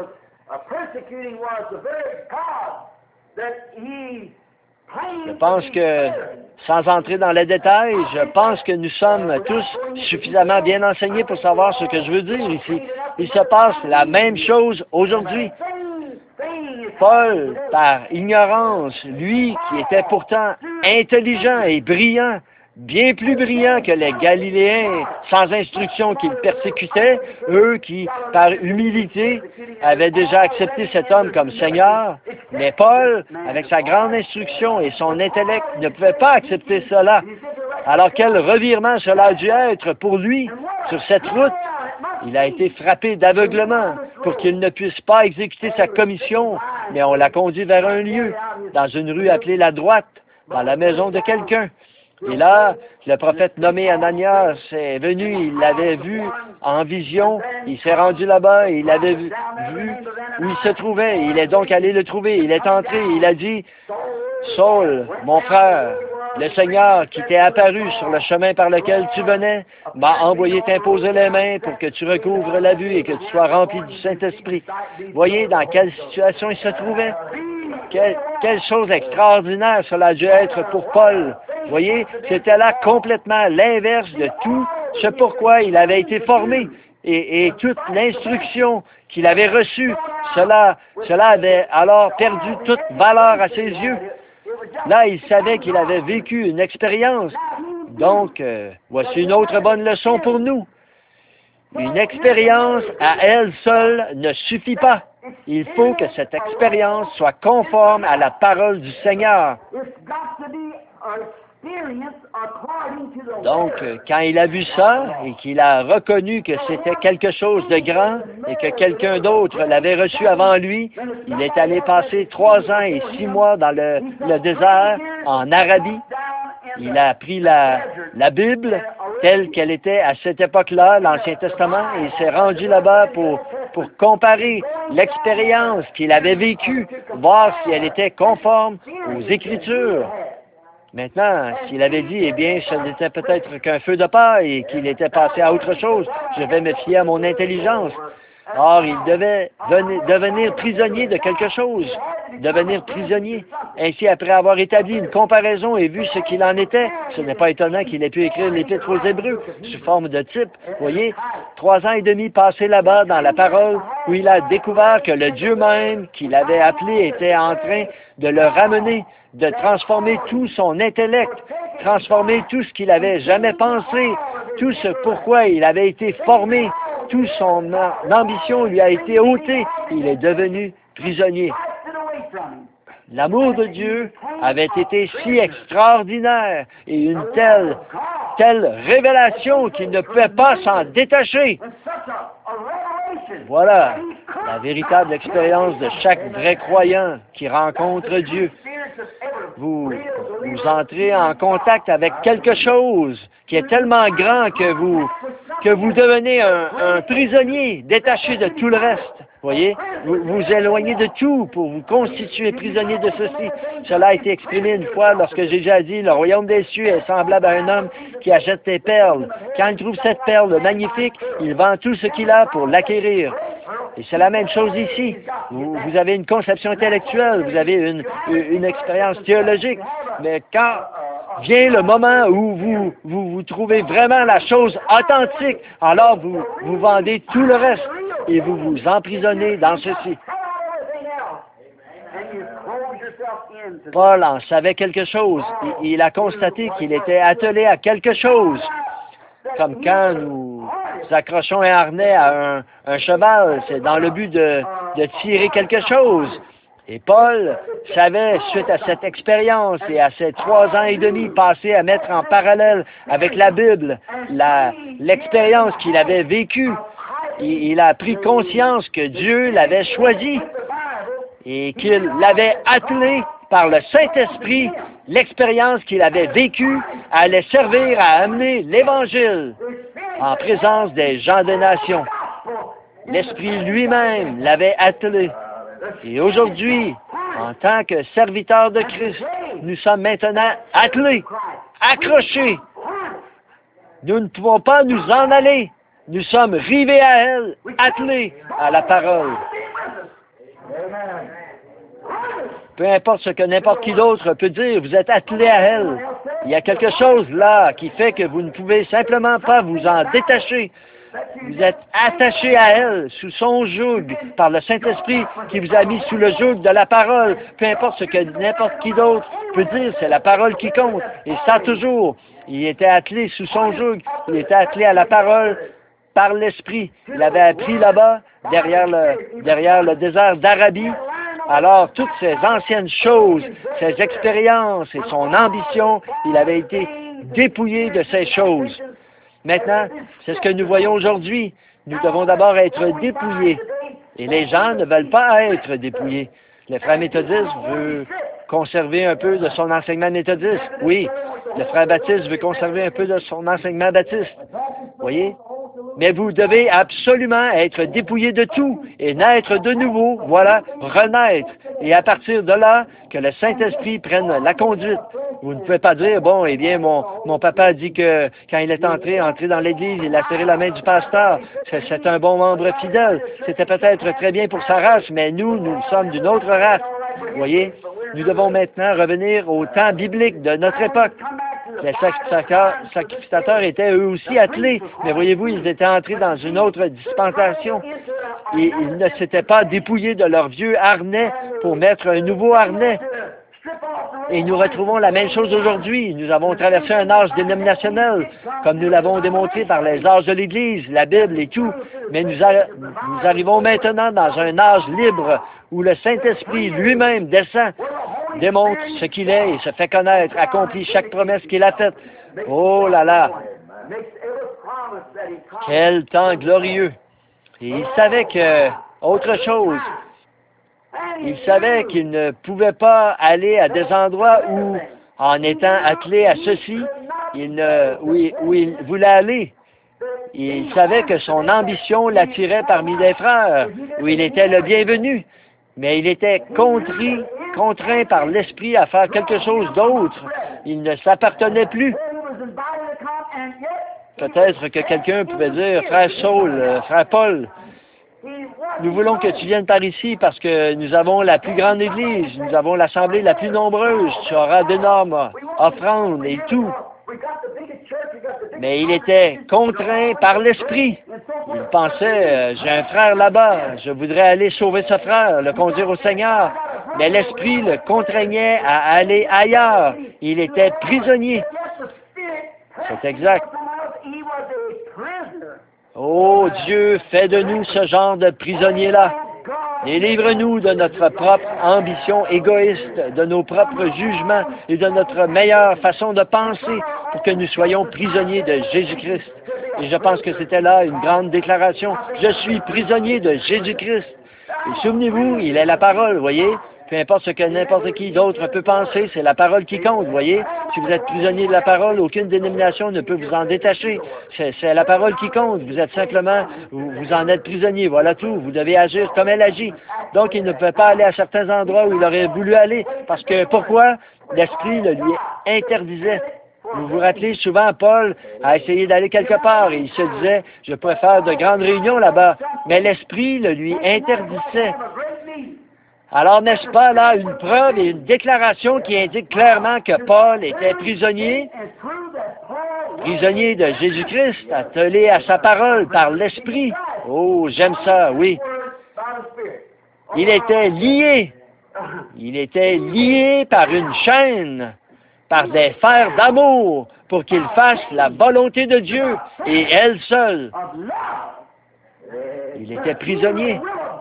Je pense que, sans entrer dans les détails, je pense que nous sommes tous suffisamment bien enseignés pour savoir ce que je veux dire ici. Il se passe la même chose aujourd'hui. Paul, par ignorance, lui qui était pourtant intelligent et brillant, bien plus brillant que les Galiléens sans instruction qu'ils persécutaient, eux qui, par humilité, avaient déjà accepté cet homme comme Seigneur. Mais Paul, avec sa grande instruction et son intellect, ne pouvait pas accepter cela. Alors quel revirement cela a dû être pour lui sur cette route. Il a été frappé d'aveuglement pour qu'il ne puisse pas exécuter sa commission, mais on l'a conduit vers un lieu, dans une rue appelée la droite, dans la maison de quelqu'un. Et là, le prophète nommé Ananias est venu, il l'avait vu en vision, il s'est rendu là-bas, il avait vu, vu où il se trouvait, il est donc allé le trouver, il est entré, il a dit, « Saul, mon frère, le Seigneur qui t'est apparu sur le chemin par lequel tu venais m'a envoyé t'imposer les mains pour que tu recouvres la vue et que tu sois rempli du Saint-Esprit. » Voyez dans quelle situation il se trouvait? Quelle, quelle chose extraordinaire cela a dû être pour Paul. Voyez, c'était là complètement l'inverse de tout ce pourquoi il avait été formé. Et, et toute l'instruction qu'il avait reçue, cela, cela avait alors perdu toute valeur à ses yeux. Là, il savait qu'il avait vécu une expérience. Donc, euh, voici une autre bonne leçon pour nous. Une expérience à elle seule ne suffit pas. Il faut que cette expérience soit conforme à la parole du Seigneur. Donc, quand il a vu ça et qu'il a reconnu que c'était quelque chose de grand et que quelqu'un d'autre l'avait reçu avant lui, il est allé passer trois ans et six mois dans le, le désert en Arabie. Il a pris la, la Bible telle qu'elle était à cette époque-là, l'Ancien Testament, et il s'est rendu là-bas pour, pour comparer l'expérience qu'il avait vécue, voir si elle était conforme aux Écritures. Maintenant, s'il avait dit, eh bien, ce n'était peut-être qu'un feu de paille et qu'il était passé à autre chose, je vais me fier à mon intelligence. Or, il devait venir, devenir prisonnier de quelque chose, devenir prisonnier. Ainsi, après avoir établi une comparaison et vu ce qu'il en était, ce n'est pas étonnant qu'il ait pu écrire l'Épître aux Hébreux sous forme de type. Voyez, trois ans et demi passés là-bas dans la parole, où il a découvert que le Dieu même qu'il avait appelé était en train de le ramener, de transformer tout son intellect, transformer tout ce qu'il avait jamais pensé, tout ce pourquoi il avait été formé, toute son ambition lui a été ôtée. Il est devenu prisonnier. L'amour de Dieu avait été si extraordinaire et une telle, telle révélation qu'il ne pouvait pas s'en détacher. Voilà la véritable expérience de chaque vrai croyant qui rencontre Dieu. Vous, vous entrez en contact avec quelque chose qui est tellement grand que vous, que vous devenez un, un prisonnier détaché de tout le reste. Voyez, vous vous éloignez de tout pour vous constituer prisonnier de ceci. Cela a été exprimé une fois lorsque Jésus a dit, le royaume des cieux est semblable à un homme qui achète des perles. Quand il trouve cette perle magnifique, il vend tout ce qu'il a pour l'acquérir. Et c'est la même chose ici. Vous, vous avez une conception intellectuelle, vous avez une, une expérience théologique, mais quand vient le moment où vous, vous vous trouvez vraiment la chose authentique, alors vous, vous vendez tout le reste et vous vous emprisonnez dans ceci. Paul en savait quelque chose. Il, il a constaté qu'il était attelé à quelque chose. Comme quand nous accrochons un harnais à un, un cheval, c'est dans le but de, de tirer quelque chose. Et Paul savait, suite à cette expérience et à ces trois ans et demi passés à mettre en parallèle avec la Bible, la, l'expérience qu'il avait vécue, il, il a pris conscience que Dieu l'avait choisi et qu'il l'avait attelé par le Saint-Esprit. L'expérience qu'il avait vécue allait servir à amener l'Évangile en présence des gens des nations. L'Esprit lui-même l'avait attelé. Et aujourd'hui, en tant que serviteurs de Christ, nous sommes maintenant attelés, accrochés. Nous ne pouvons pas nous en aller. Nous sommes rivés à elle, attelés à la parole. Peu importe ce que n'importe qui d'autre peut dire, vous êtes attelés à elle. Il y a quelque chose là qui fait que vous ne pouvez simplement pas vous en détacher. Vous êtes attachés à elle, sous son joug, par le Saint-Esprit qui vous a mis sous le joug de la parole. Peu importe ce que n'importe qui d'autre peut dire, c'est la parole qui compte. Et ça toujours. Il était attelé sous son joug. Il était attelé à la parole par l'Esprit. Il avait appris là-bas, derrière le, derrière le désert d'Arabie. Alors, toutes ces anciennes choses, ces expériences et son ambition, il avait été dépouillé de ces choses. Maintenant, c'est ce que nous voyons aujourd'hui. Nous devons d'abord être dépouillés. Et les gens ne veulent pas être dépouillés. Le frère méthodiste veut conserver un peu de son enseignement méthodiste. Oui, le frère baptiste veut conserver un peu de son enseignement baptiste. Voyez? Mais vous devez absolument être dépouillé de tout et naître de nouveau, voilà, renaître. Et à partir de là, que le Saint-Esprit prenne la conduite. Vous ne pouvez pas dire, bon, eh bien, mon, mon papa a dit que quand il est entré, entré dans l'Église, il a serré la main du pasteur. C'est, c'est un bon membre fidèle. C'était peut-être très bien pour sa race, mais nous, nous sommes d'une autre race. Vous voyez? Nous devons maintenant revenir au temps biblique de notre époque. Les sacrificateurs, sacrificateurs étaient eux aussi attelés, mais voyez-vous, ils étaient entrés dans une autre dispensation. Et ils ne s'étaient pas dépouillés de leur vieux harnais pour mettre un nouveau harnais. Et nous retrouvons la même chose aujourd'hui. Nous avons traversé un âge dénominationnel, comme nous l'avons démontré par les âges de l'Église, la Bible et tout. Mais nous, a, nous arrivons maintenant dans un âge libre où le Saint-Esprit lui-même descend démontre ce qu'il est et se fait connaître, accomplit chaque promesse qu'il a faite. Oh là là! Quel temps glorieux! Et il savait que, autre chose, il savait qu'il ne pouvait pas aller à des endroits où, en étant attelé à ceci, il ne, où, il, où il voulait aller. Il savait que son ambition l'attirait parmi les frères, où il était le bienvenu, mais il était contrit, contraint par l'Esprit à faire quelque chose d'autre. Il ne s'appartenait plus. Peut-être que quelqu'un pouvait dire, frère Saul, euh, frère Paul, nous voulons que tu viennes par ici parce que nous avons la plus grande église, nous avons l'assemblée la plus nombreuse, tu auras d'énormes offrandes et tout. Mais il était contraint par l'Esprit. Il pensait, euh, j'ai un frère là-bas, je voudrais aller sauver ce frère, le conduire au Seigneur. Mais l'Esprit le contraignait à aller ailleurs. Il était prisonnier. C'est exact. Oh Dieu, fais de nous ce genre de prisonniers-là. Délivre-nous de notre propre ambition égoïste, de nos propres jugements et de notre meilleure façon de penser pour que nous soyons prisonniers de Jésus-Christ. Et je pense que c'était là une grande déclaration. Je suis prisonnier de Jésus-Christ. Et souvenez-vous, il est la parole, voyez? Peu importe ce que n'importe qui d'autre peut penser, c'est la parole qui compte, voyez? Si vous êtes prisonnier de la parole, aucune dénomination ne peut vous en détacher. C'est la parole qui compte. Vous êtes simplement, vous, vous en êtes prisonnier, voilà tout. Vous devez agir comme elle agit. Donc, il ne peut pas aller à certains endroits où il aurait voulu aller. Parce que, pourquoi? L'Esprit le lui interdisait. Vous vous rappelez, souvent, Paul a essayé d'aller quelque part et il se disait, je pourrais faire de grandes réunions là-bas. Mais l'Esprit le lui interdisait. Alors, n'est-ce pas là une preuve et une déclaration qui indique clairement que Paul était prisonnier, prisonnier de Jésus-Christ, attelé à sa parole par l'Esprit. Oh, j'aime ça, oui. Il était lié. Il était lié par une chaîne, par des fers d'amour, pour qu'il fasse la volonté de Dieu et elle seule. Il était prisonnier.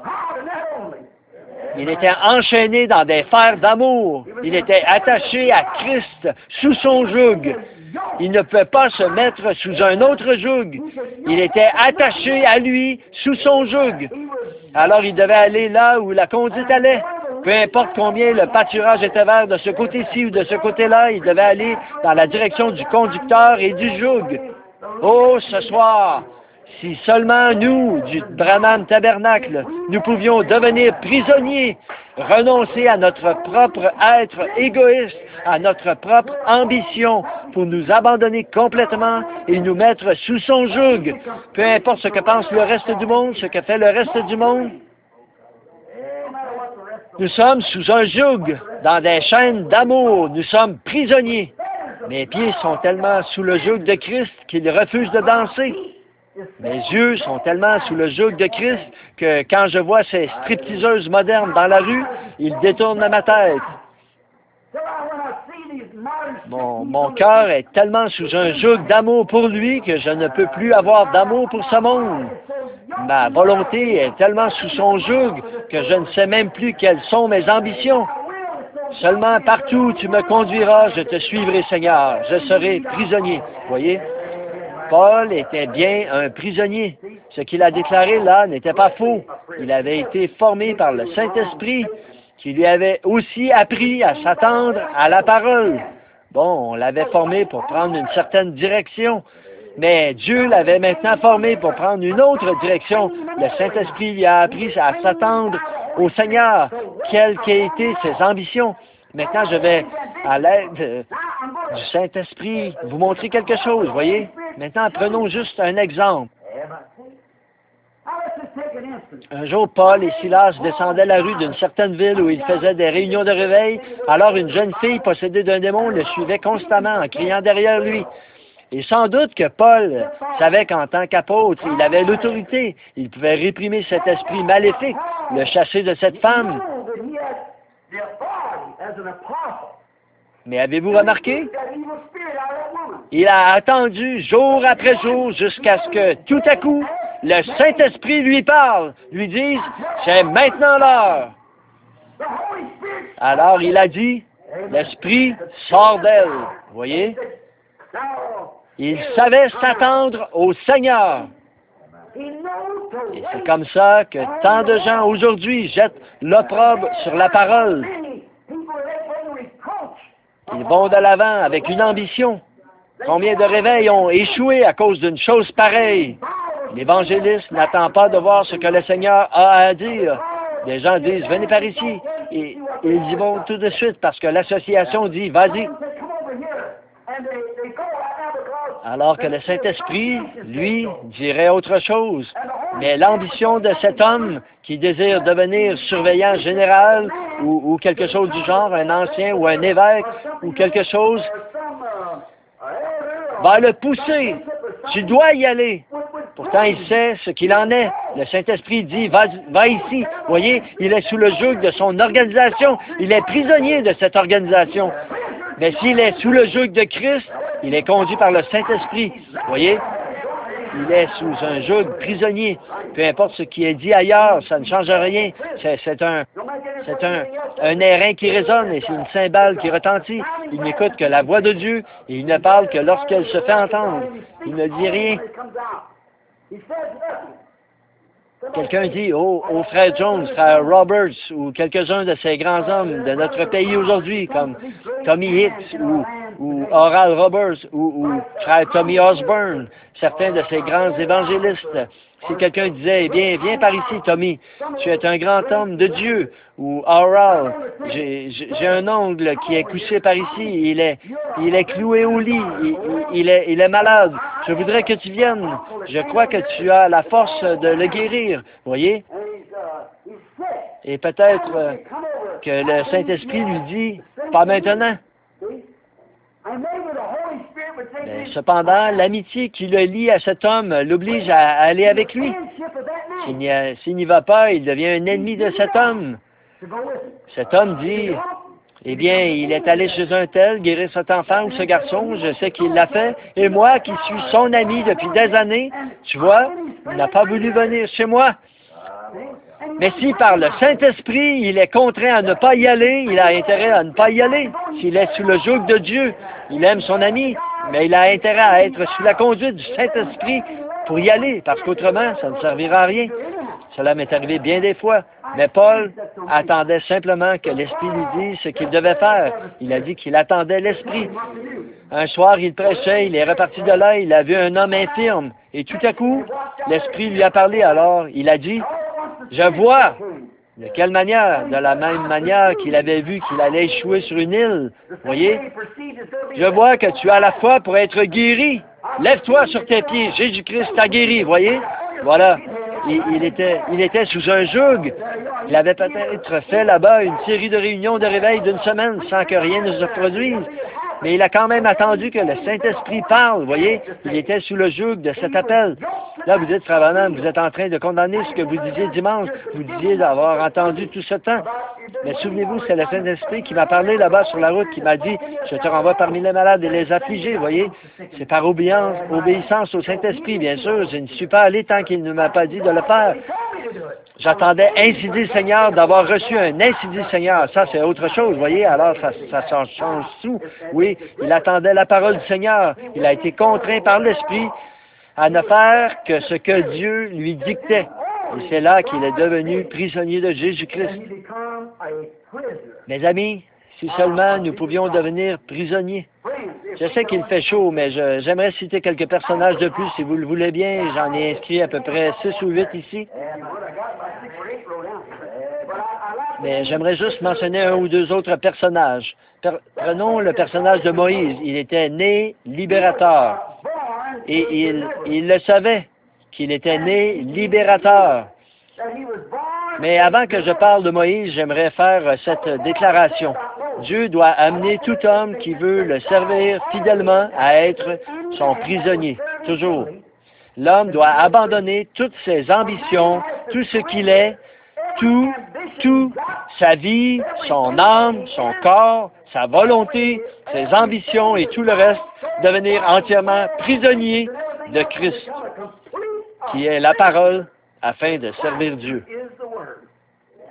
Il était enchaîné dans des fers d'amour. Il était attaché à Christ, sous son joug. Il ne peut pas se mettre sous un autre joug. Il était attaché à lui, sous son joug. Alors il devait aller là où la conduite allait. Peu importe combien le pâturage était vert de ce côté-ci ou de ce côté-là, il devait aller dans la direction du conducteur et du joug. Oh, ce soir, si seulement nous, du Branham Tabernacle, nous pouvions devenir prisonniers, renoncer à notre propre être égoïste, à notre propre ambition, pour nous abandonner complètement et nous mettre sous son joug, peu importe ce que pense le reste du monde, ce que fait le reste du monde. Nous sommes sous un joug, dans des chaînes d'amour, nous sommes prisonniers. Mes pieds sont tellement sous le joug de Christ qu'ils refusent de danser. Mes yeux sont tellement sous le joug de Christ que quand je vois ces stripteaseuses modernes dans la rue, ils détournent ma tête. Mon, mon cœur est tellement sous un joug d'amour pour lui que je ne peux plus avoir d'amour pour ce monde. Ma volonté est tellement sous son joug que je ne sais même plus quelles sont mes ambitions. Seulement partout où tu me conduiras, je te suivrai, Seigneur. Je serai prisonnier. Voyez? Paul était bien un prisonnier. Ce qu'il a déclaré là n'était pas faux. Il avait été formé par le Saint-Esprit, qui lui avait aussi appris à s'attendre à la parole. Bon, on l'avait formé pour prendre une certaine direction, mais Dieu l'avait maintenant formé pour prendre une autre direction. Le Saint-Esprit lui a appris à s'attendre au Seigneur, quelles qu'aient été ses ambitions. Maintenant, je vais, à l'aide euh, du Saint-Esprit, vous montrer quelque chose, voyez? Maintenant, prenons juste un exemple. Un jour, Paul et Silas descendaient la rue d'une certaine ville où ils faisaient des réunions de réveil. Alors, une jeune fille possédée d'un démon le suivait constamment en criant derrière lui. Et sans doute que Paul savait qu'en tant qu'apôtre, il avait l'autorité. Il pouvait réprimer cet esprit maléfique, le chasser de cette femme. Mais avez-vous remarqué? Il a attendu jour après jour jusqu'à ce que tout à coup, le Saint-Esprit lui parle, lui dise, c'est maintenant l'heure. Alors il a dit, l'Esprit sort d'elle. Vous voyez? Il savait s'attendre au Seigneur. Et c'est comme ça que tant de gens aujourd'hui jettent l'opprobre sur la parole. Ils vont de l'avant avec une ambition. Combien de réveils ont échoué à cause d'une chose pareille? L'évangéliste n'attend pas de voir ce que le Seigneur a à dire. Les gens disent, venez par ici. Et ils y vont tout de suite parce que l'association dit, vas-y. Alors que le Saint-Esprit, lui, dirait autre chose. Mais l'ambition de cet homme qui désire devenir surveillant général ou, ou quelque chose du genre, un ancien ou un évêque ou quelque chose, va le pousser. Tu dois y aller. Pourtant, il sait ce qu'il en est. Le Saint-Esprit dit, va, va ici. Vous voyez, il est sous le joug de son organisation. Il est prisonnier de cette organisation. Mais s'il est sous le joug de Christ, il est conduit par le Saint-Esprit. Vous voyez? Il est sous un joug prisonnier. Peu importe ce qui est dit ailleurs, ça ne change rien. C'est, c'est un, c'est un, un airain qui résonne et c'est une cymbale qui retentit. Il n'écoute que la voix de Dieu et il ne parle que lorsqu'elle se fait entendre. Il ne dit rien. Quelqu'un dit au, au frère Jones, frère Roberts ou quelques-uns de ces grands hommes de notre pays aujourd'hui, comme Tommy Hicks ou, ou Oral Roberts ou, ou frère Tommy Osborne, certains de ces grands évangélistes. Si quelqu'un disait, eh bien, viens par ici, Tommy, tu es un grand homme de Dieu, ou Oral, j'ai, j'ai un ongle qui est couché par ici, il est, il est cloué au lit, il, il, est, il est malade, je voudrais que tu viennes, je crois que tu as la force de le guérir, voyez? Et peut-être euh, que le Saint-Esprit lui dit, pas maintenant. Mais cependant, l'amitié qui le lie à cet homme l'oblige à, à aller avec lui. S'il n'y, a, s'il n'y va pas, il devient un ennemi de cet homme. Cet homme dit, eh bien, il est allé chez un tel, guérir cet enfant ou ce garçon, je sais qu'il l'a fait, et moi qui suis son ami depuis des années, tu vois, il n'a pas voulu venir chez moi. Mais si par le Saint-Esprit, il est contraint à ne pas y aller, il a intérêt à ne pas y aller. S'il est sous le joug de Dieu, il aime son ami, mais il a intérêt à être sous la conduite du Saint-Esprit pour y aller, parce qu'autrement, ça ne servira à rien. Cela m'est arrivé bien des fois. Mais Paul attendait simplement que l'Esprit lui dise ce qu'il devait faire. Il a dit qu'il attendait l'Esprit. Un soir, il prêchait, il est reparti de là, il a vu un homme infirme. Et tout à coup, l'Esprit lui a parlé. Alors, il a dit, « Je vois. » De quelle manière? De la même manière qu'il avait vu qu'il allait échouer sur une île. Voyez? Je vois que tu as la foi pour être guéri. Lève-toi sur tes pieds. Jésus-Christ t'a guéri. Voyez? Voilà. Il, il, était, il était sous un joug. Il avait peut-être fait là-bas une série de réunions de réveil d'une semaine sans que rien ne se produise. Mais il a quand même attendu que le Saint-Esprit parle, vous voyez. Il était sous le joug de cet appel. Là, vous dites, frère Branham, vous êtes en train de condamner ce que vous disiez dimanche. Vous disiez d'avoir entendu tout ce temps. Mais souvenez-vous, c'est le Saint-Esprit qui m'a parlé là-bas sur la route, qui m'a dit, je te renvoie parmi les malades et les affligés, vous voyez. C'est par obéissance, obéissance au Saint-Esprit, bien sûr. Je ne suis pas allé tant qu'il ne m'a pas dit de le faire. J'attendais, ainsi dit le Seigneur, d'avoir reçu un ainsi dit le Seigneur. Ça, c'est autre chose, vous voyez, alors ça, ça change tout. Oui, il attendait la parole du Seigneur. Il a été contraint par l'Esprit à ne faire que ce que Dieu lui dictait. Et c'est là qu'il est devenu prisonnier de Jésus-Christ. Mes amis, si seulement nous pouvions devenir prisonniers. Je sais qu'il fait chaud, mais je, j'aimerais citer quelques personnages de plus, si vous le voulez bien. J'en ai inscrit à peu près six ou huit ici. Mais j'aimerais juste mentionner un ou deux autres personnages. Per- prenons le personnage de Moïse. Il était né libérateur. Et il, il le savait, qu'il était né libérateur. Mais avant que je parle de Moïse, j'aimerais faire cette déclaration. Dieu doit amener tout homme qui veut le servir fidèlement à être son prisonnier, toujours. L'homme doit abandonner toutes ses ambitions, tout ce qu'il est, tout, tout, sa vie, son âme, son corps, sa volonté, ses ambitions et tout le reste, devenir entièrement prisonnier de Christ, qui est la parole, afin de servir Dieu.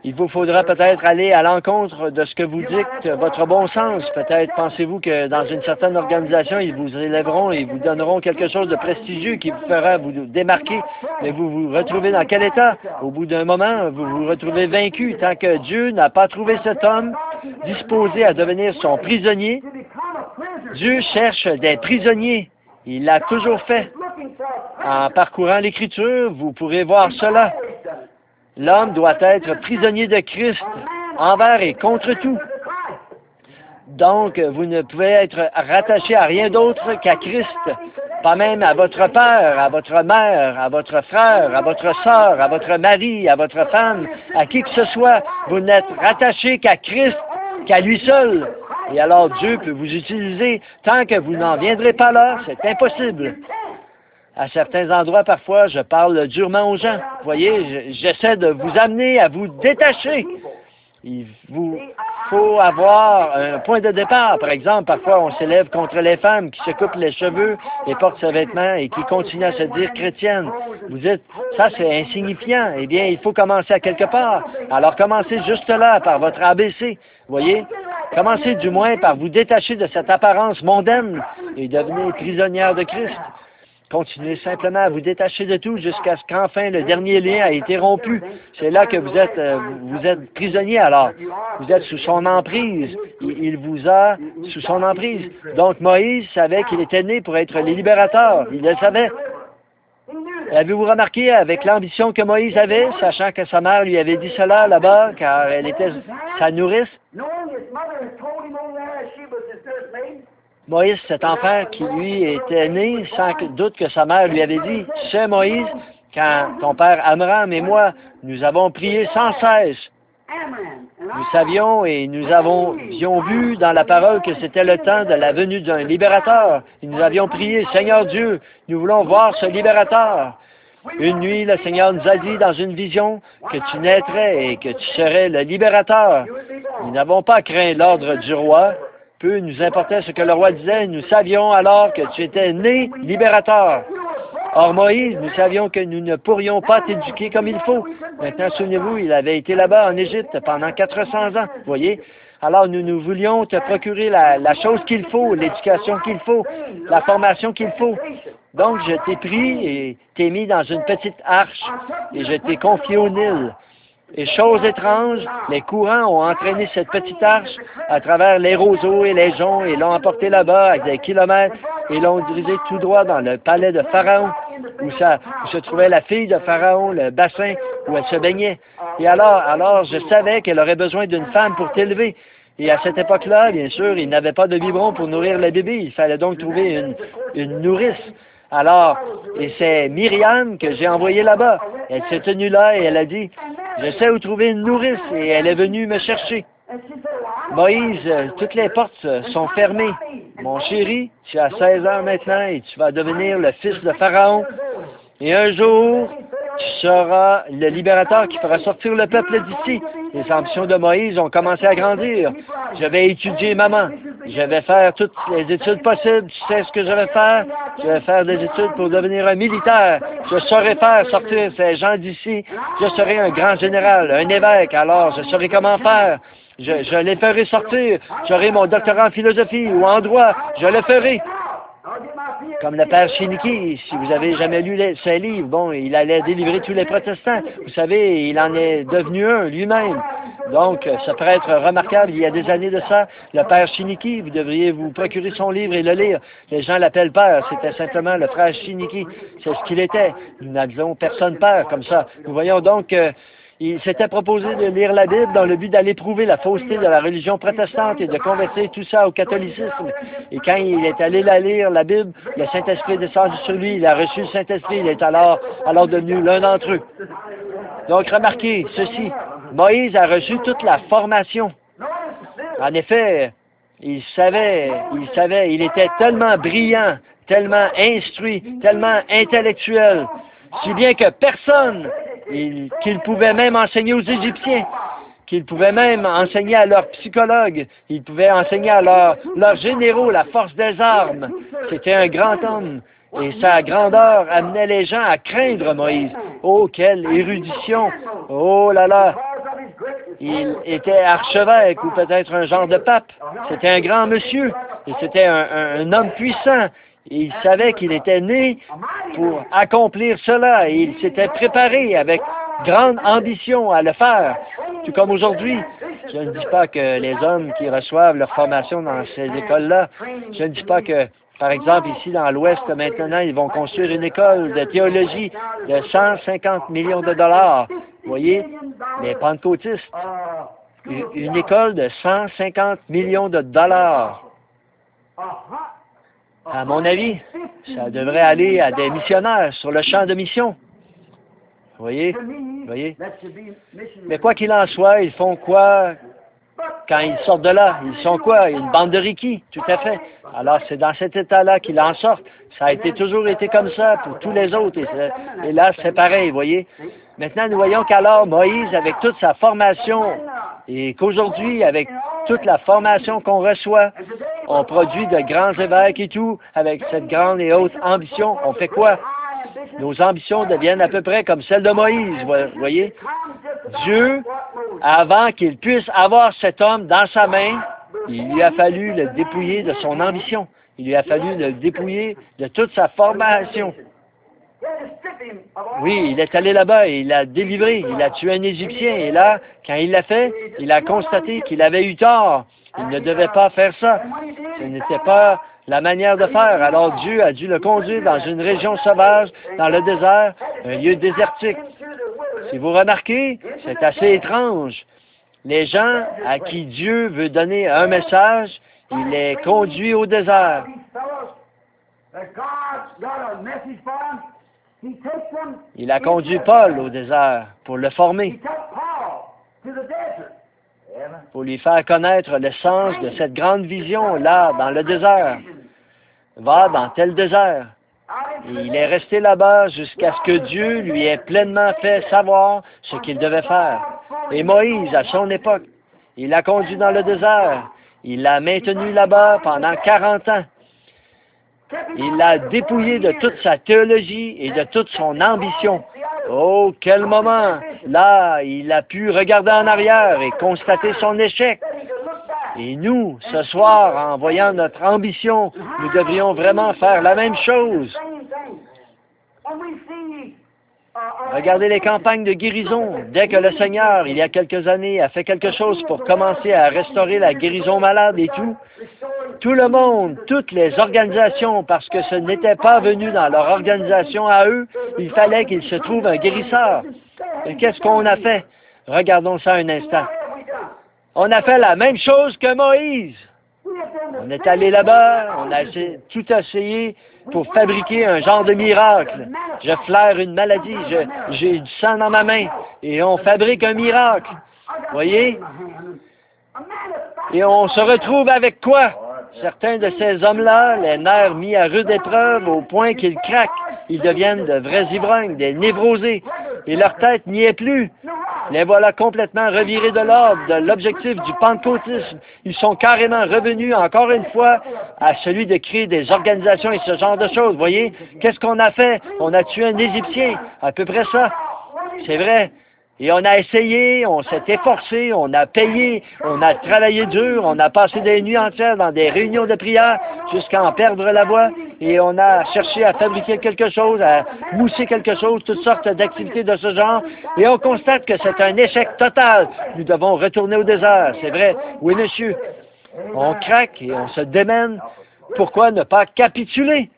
Il vous faudra peut-être aller à l'encontre de ce que vous dites, votre bon sens. Peut-être pensez-vous que dans une certaine organisation, ils vous élèveront et vous donneront quelque chose de prestigieux qui vous fera vous démarquer. Mais vous vous retrouvez dans quel état? Au bout d'un moment, vous vous retrouvez vaincu tant que Dieu n'a pas trouvé cet homme disposé à devenir son prisonnier. Dieu cherche des prisonniers. Il l'a toujours fait. En parcourant l'Écriture, vous pourrez voir cela. L'homme doit être prisonnier de Christ envers et contre tout. Donc, vous ne pouvez être rattaché à rien d'autre qu'à Christ, pas même à votre père, à votre mère, à votre frère, à votre sœur, à votre mari, à votre femme, à qui que ce soit. Vous n'êtes rattaché qu'à Christ, qu'à lui seul. Et alors Dieu peut vous utiliser tant que vous n'en viendrez pas là. C'est impossible. À certains endroits, parfois, je parle durement aux gens. Vous voyez, j'essaie de vous amener à vous détacher. Il vous faut avoir un point de départ. Par exemple, parfois, on s'élève contre les femmes qui se coupent les cheveux et portent ce vêtement et qui continuent à se dire chrétiennes. Vous dites, ça, c'est insignifiant. Eh bien, il faut commencer à quelque part. Alors, commencez juste là, par votre A B C. Vous voyez? Commencez du moins par vous détacher de cette apparence mondaine et devenez prisonnière de Christ. Continuez simplement à vous détacher de tout jusqu'à ce qu'enfin le dernier lien a été rompu. C'est là que vous êtes, euh, vous êtes prisonnier alors. Vous êtes sous son emprise. Il, il vous a sous son emprise. Donc Moïse savait qu'il était né pour être le libérateur. Il le savait. Avez-vous remarqué avec l'ambition que Moïse avait, sachant que sa mère lui avait dit cela là-bas, car elle était sa nourrice? Moïse, cet enfant qui lui était né, sans doute que sa mère lui avait dit, « Tu sais, Moïse, quand ton père Amram et moi, nous avons prié sans cesse, nous savions et nous avons, avions vu dans la parole que c'était le temps de la venue d'un libérateur. Et nous avions prié, « Seigneur Dieu, nous voulons voir ce libérateur. » Une nuit, le Seigneur nous a dit dans une vision que tu naîtrais et que tu serais le libérateur. Nous n'avons pas craint l'ordre du roi. Peu nous importait ce que le roi disait, nous savions alors que tu étais né libérateur. Or Moïse, nous savions que nous ne pourrions pas t'éduquer comme il faut. Maintenant, souvenez-vous, il avait été là-bas en Égypte pendant quatre cents ans, vous voyez. Alors nous, nous voulions te procurer la, la chose qu'il faut, l'éducation qu'il faut, la formation qu'il faut. Donc je t'ai pris et t'ai mis dans une petite arche et je t'ai confié au Nil. Et chose étrange, les courants ont entraîné cette petite arche à travers les roseaux et les joncs et l'ont emporté là-bas avec des kilomètres et l'ont dirigé tout droit dans le palais de Pharaon, où, ça, où se trouvait la fille de Pharaon, le bassin où elle se baignait. Et alors, alors je savais qu'elle aurait besoin d'une femme pour t'élever. Et à cette époque-là, bien sûr, il n'avait pas de biberon pour nourrir le bébé. Il fallait donc trouver une, une nourrice. Alors, et c'est Myriam que j'ai envoyée là-bas. Elle s'est tenue là et elle a dit, « Je sais où trouver une nourrice. » Et elle est venue me chercher. Moïse, toutes les portes sont fermées. Mon chéri, tu as seize ans maintenant et tu vas devenir le fils de Pharaon. Et un jour, tu seras le libérateur qui fera sortir le peuple d'ici. Les ambitions de Moïse ont commencé à grandir. Je vais étudier maman. Je vais faire toutes les études possibles. Tu sais ce que je vais faire? Je vais faire des études pour devenir un militaire. Je saurai faire sortir ces gens d'ici. Je serai un grand général, un évêque. Alors, je saurai comment faire. Je, je les ferai sortir. J'aurai mon doctorat en philosophie ou en droit. Je le ferai. Comme le père Chiniki, si vous avez jamais lu les, ses livres, bon, il allait délivrer tous les protestants. Vous savez, il en est devenu un lui-même. Donc, ce prêtre remarquable, il y a des années de ça, le père Chiniki, vous devriez vous procurer son livre et le lire. Les gens l'appellent père, c'était simplement le frère Chiniki. C'est ce qu'il était. Nous n'avions personne père comme ça. Nous voyons donc que il s'était proposé de lire la Bible dans le but d'aller prouver la fausseté de la religion protestante et de convertir tout ça au catholicisme. Et quand il est allé la lire, la Bible, le Saint-Esprit est descendu sur lui, il a reçu le Saint-Esprit, il est alors, alors devenu l'un d'entre eux. Donc, remarquez ceci, Moïse a reçu toute la formation. En effet, il savait, il savait, il était tellement brillant, tellement instruit, tellement intellectuel, si bien que personne Il, qu'il pouvait même enseigner aux Égyptiens, qu'il pouvait même enseigner à leurs psychologues, il pouvait enseigner à leurs, leurs généraux la force des armes. C'était un grand homme, et sa grandeur amenait les gens à craindre Moïse. Oh, quelle érudition! Oh là là! il était archevêque ou peut-être un genre de pape. C'était un grand monsieur et c'était un, un, un homme puissant. Et il savait qu'il était né pour accomplir cela et il s'était préparé avec grande ambition à le faire. Tout comme aujourd'hui, je ne dis pas que les hommes qui reçoivent leur formation dans ces écoles-là, je ne dis pas que, par exemple, ici dans l'Ouest, maintenant, ils vont construire une école de théologie de cent cinquante millions de dollars. Vous voyez, les pentecôtistes, une école de cent cinquante millions de dollars. À mon avis, ça devrait aller à des missionnaires sur le champ de mission. Vous voyez? Vous voyez? Mais quoi qu'il en soit, ils font quoi quand ils sortent de là? Ils sont quoi? Une bande de riquis, tout à fait. Alors, c'est dans cet état-là qu'ils en sortent. Ça a été, toujours été comme ça pour tous les autres. Et, et là, c'est pareil, vous voyez? Maintenant, nous voyons qu'alors, Moïse, avec toute sa formation, et qu'aujourd'hui, avec toute la formation qu'on reçoit, on produit de grands évêques et tout, avec cette grande et haute ambition, on fait quoi? Nos ambitions deviennent à peu près comme celles de Moïse, vous voyez? Dieu, avant qu'il puisse avoir cet homme dans sa main, il lui a fallu le dépouiller de son ambition. Il lui a fallu le dépouiller de toute sa formation. Oui, il est allé là-bas et il a délivré, il a tué un Égyptien. Et là, quand il l'a fait, il a constaté qu'il avait eu tort. Il ne devait pas faire ça. Ce n'était pas la manière de faire. Alors Dieu a dû le conduire dans une région sauvage, dans le désert, un lieu désertique. Si vous remarquez, c'est assez étrange. Les gens à qui Dieu veut donner un message, il les conduit au désert. Il a conduit Paul au désert pour le former, pour lui faire connaître le sens de cette grande vision là, dans le désert. Va dans tel désert. Et il est resté là-bas jusqu'à ce que Dieu lui ait pleinement fait savoir ce qu'il devait faire. Et Moïse, à son époque, il l'a conduit dans le désert. Il l'a maintenu là-bas pendant quarante ans. Il l'a dépouillé de toute sa théologie et de toute son ambition. Oh, quel moment! Là, il a pu regarder en arrière et constater son échec. Et nous, ce soir, en voyant notre ambition, nous devrions vraiment faire la même chose. Regardez les campagnes de guérison. Dès que le Seigneur, il y a quelques années, a fait quelque chose pour commencer à restaurer la guérison malade et tout, tout le monde, toutes les organisations, parce que ce n'était pas venu dans leur organisation à eux, il fallait qu'il se trouve un guérisseur. Et qu'est-ce qu'on a fait? Regardons ça un instant. On a fait la même chose que Moïse. On est allé là-bas, on a essayé, tout essayé pour fabriquer un genre de miracle. Je flaire une maladie, je, j'ai du sang dans ma main, et on fabrique un miracle. Voyez? Et on se retrouve avec quoi? Certains de ces hommes-là, les nerfs mis à rude épreuve au point qu'ils craquent. Ils deviennent de vrais ivrognes, des névrosés, et leur tête n'y est plus. Les voilà complètement revirés de l'ordre, de l'objectif du pentecôtisme. Ils sont carrément revenus, encore une fois, à celui de créer des organisations et ce genre de choses. Voyez, qu'est-ce qu'on a fait? On a tué un Égyptien, à peu près ça. C'est vrai. Et on a essayé, on s'est efforcé, on a payé, on a travaillé dur, on a passé des nuits entières dans des réunions de prière jusqu'à en perdre la voix, et on a cherché à fabriquer quelque chose, à mousser quelque chose, toutes sortes d'activités de ce genre, et on constate que c'est un échec total. Nous devons retourner au désert, c'est vrai. Oui, monsieur. On craque et on se démène. Pourquoi ne pas capituler?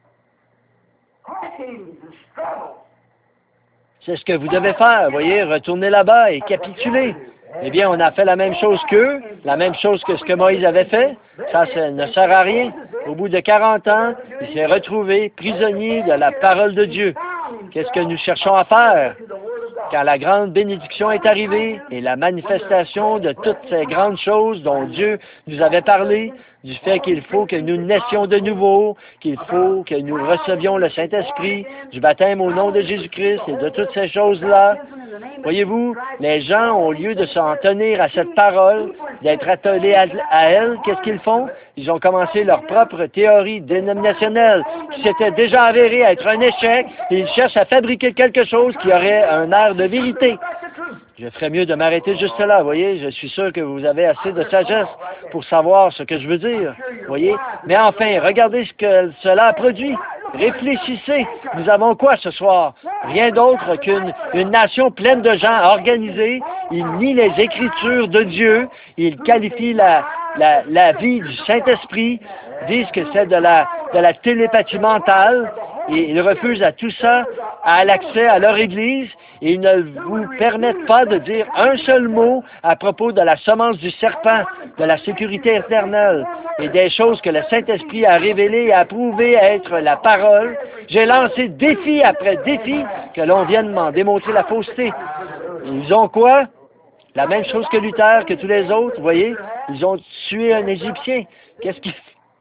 C'est ce que vous devez faire, voyez, retourner là-bas et capituler. Eh bien, on a fait la même chose qu'eux, la même chose que ce que Moïse avait fait. Ça, ça ne sert à rien. Au bout de quarante ans, il s'est retrouvé prisonnier de la parole de Dieu. Qu'est-ce que nous cherchons à faire? Quand la grande bénédiction est arrivée et la manifestation de toutes ces grandes choses dont Dieu nous avait parlé, du fait qu'il faut que nous naissions de nouveau, qu'il faut que nous recevions le Saint-Esprit, du baptême au nom de Jésus-Christ et de toutes ces choses-là. Voyez-vous, les gens, au lieu de s'en tenir à cette parole, d'être attelés à, à elle, qu'est-ce qu'ils font? Ils ont commencé leur propre théorie dénominationnelle qui s'était déjà avérée être un échec et ils cherchent à fabriquer quelque chose qui aurait un air de vérité. Je ferais mieux de m'arrêter juste là, voyez. Je suis sûr que vous avez assez de sagesse pour savoir ce que je veux dire, voyez. Mais enfin, regardez ce que cela a produit. Réfléchissez. Nous avons quoi ce soir? Rien d'autre qu'une une nation pleine de gens organisés. Ils nient les Écritures de Dieu. Ils qualifient la, la, la vie du Saint-Esprit, disent que c'est de la, de la télépathie mentale. Et ils refusent à tout ça, à l'accès à leur Église, et ils ne vous permettent pas de dire un seul mot à propos de la semence du serpent, de la sécurité éternelle, et des choses que le Saint-Esprit a révélées et approuvé être la parole. J'ai lancé défi après défi que l'on vienne m'en démontrer la fausseté. Ils ont quoi? La même chose que Luther, que tous les autres, vous voyez? Ils ont tué un Égyptien. Qu'est-ce qu'il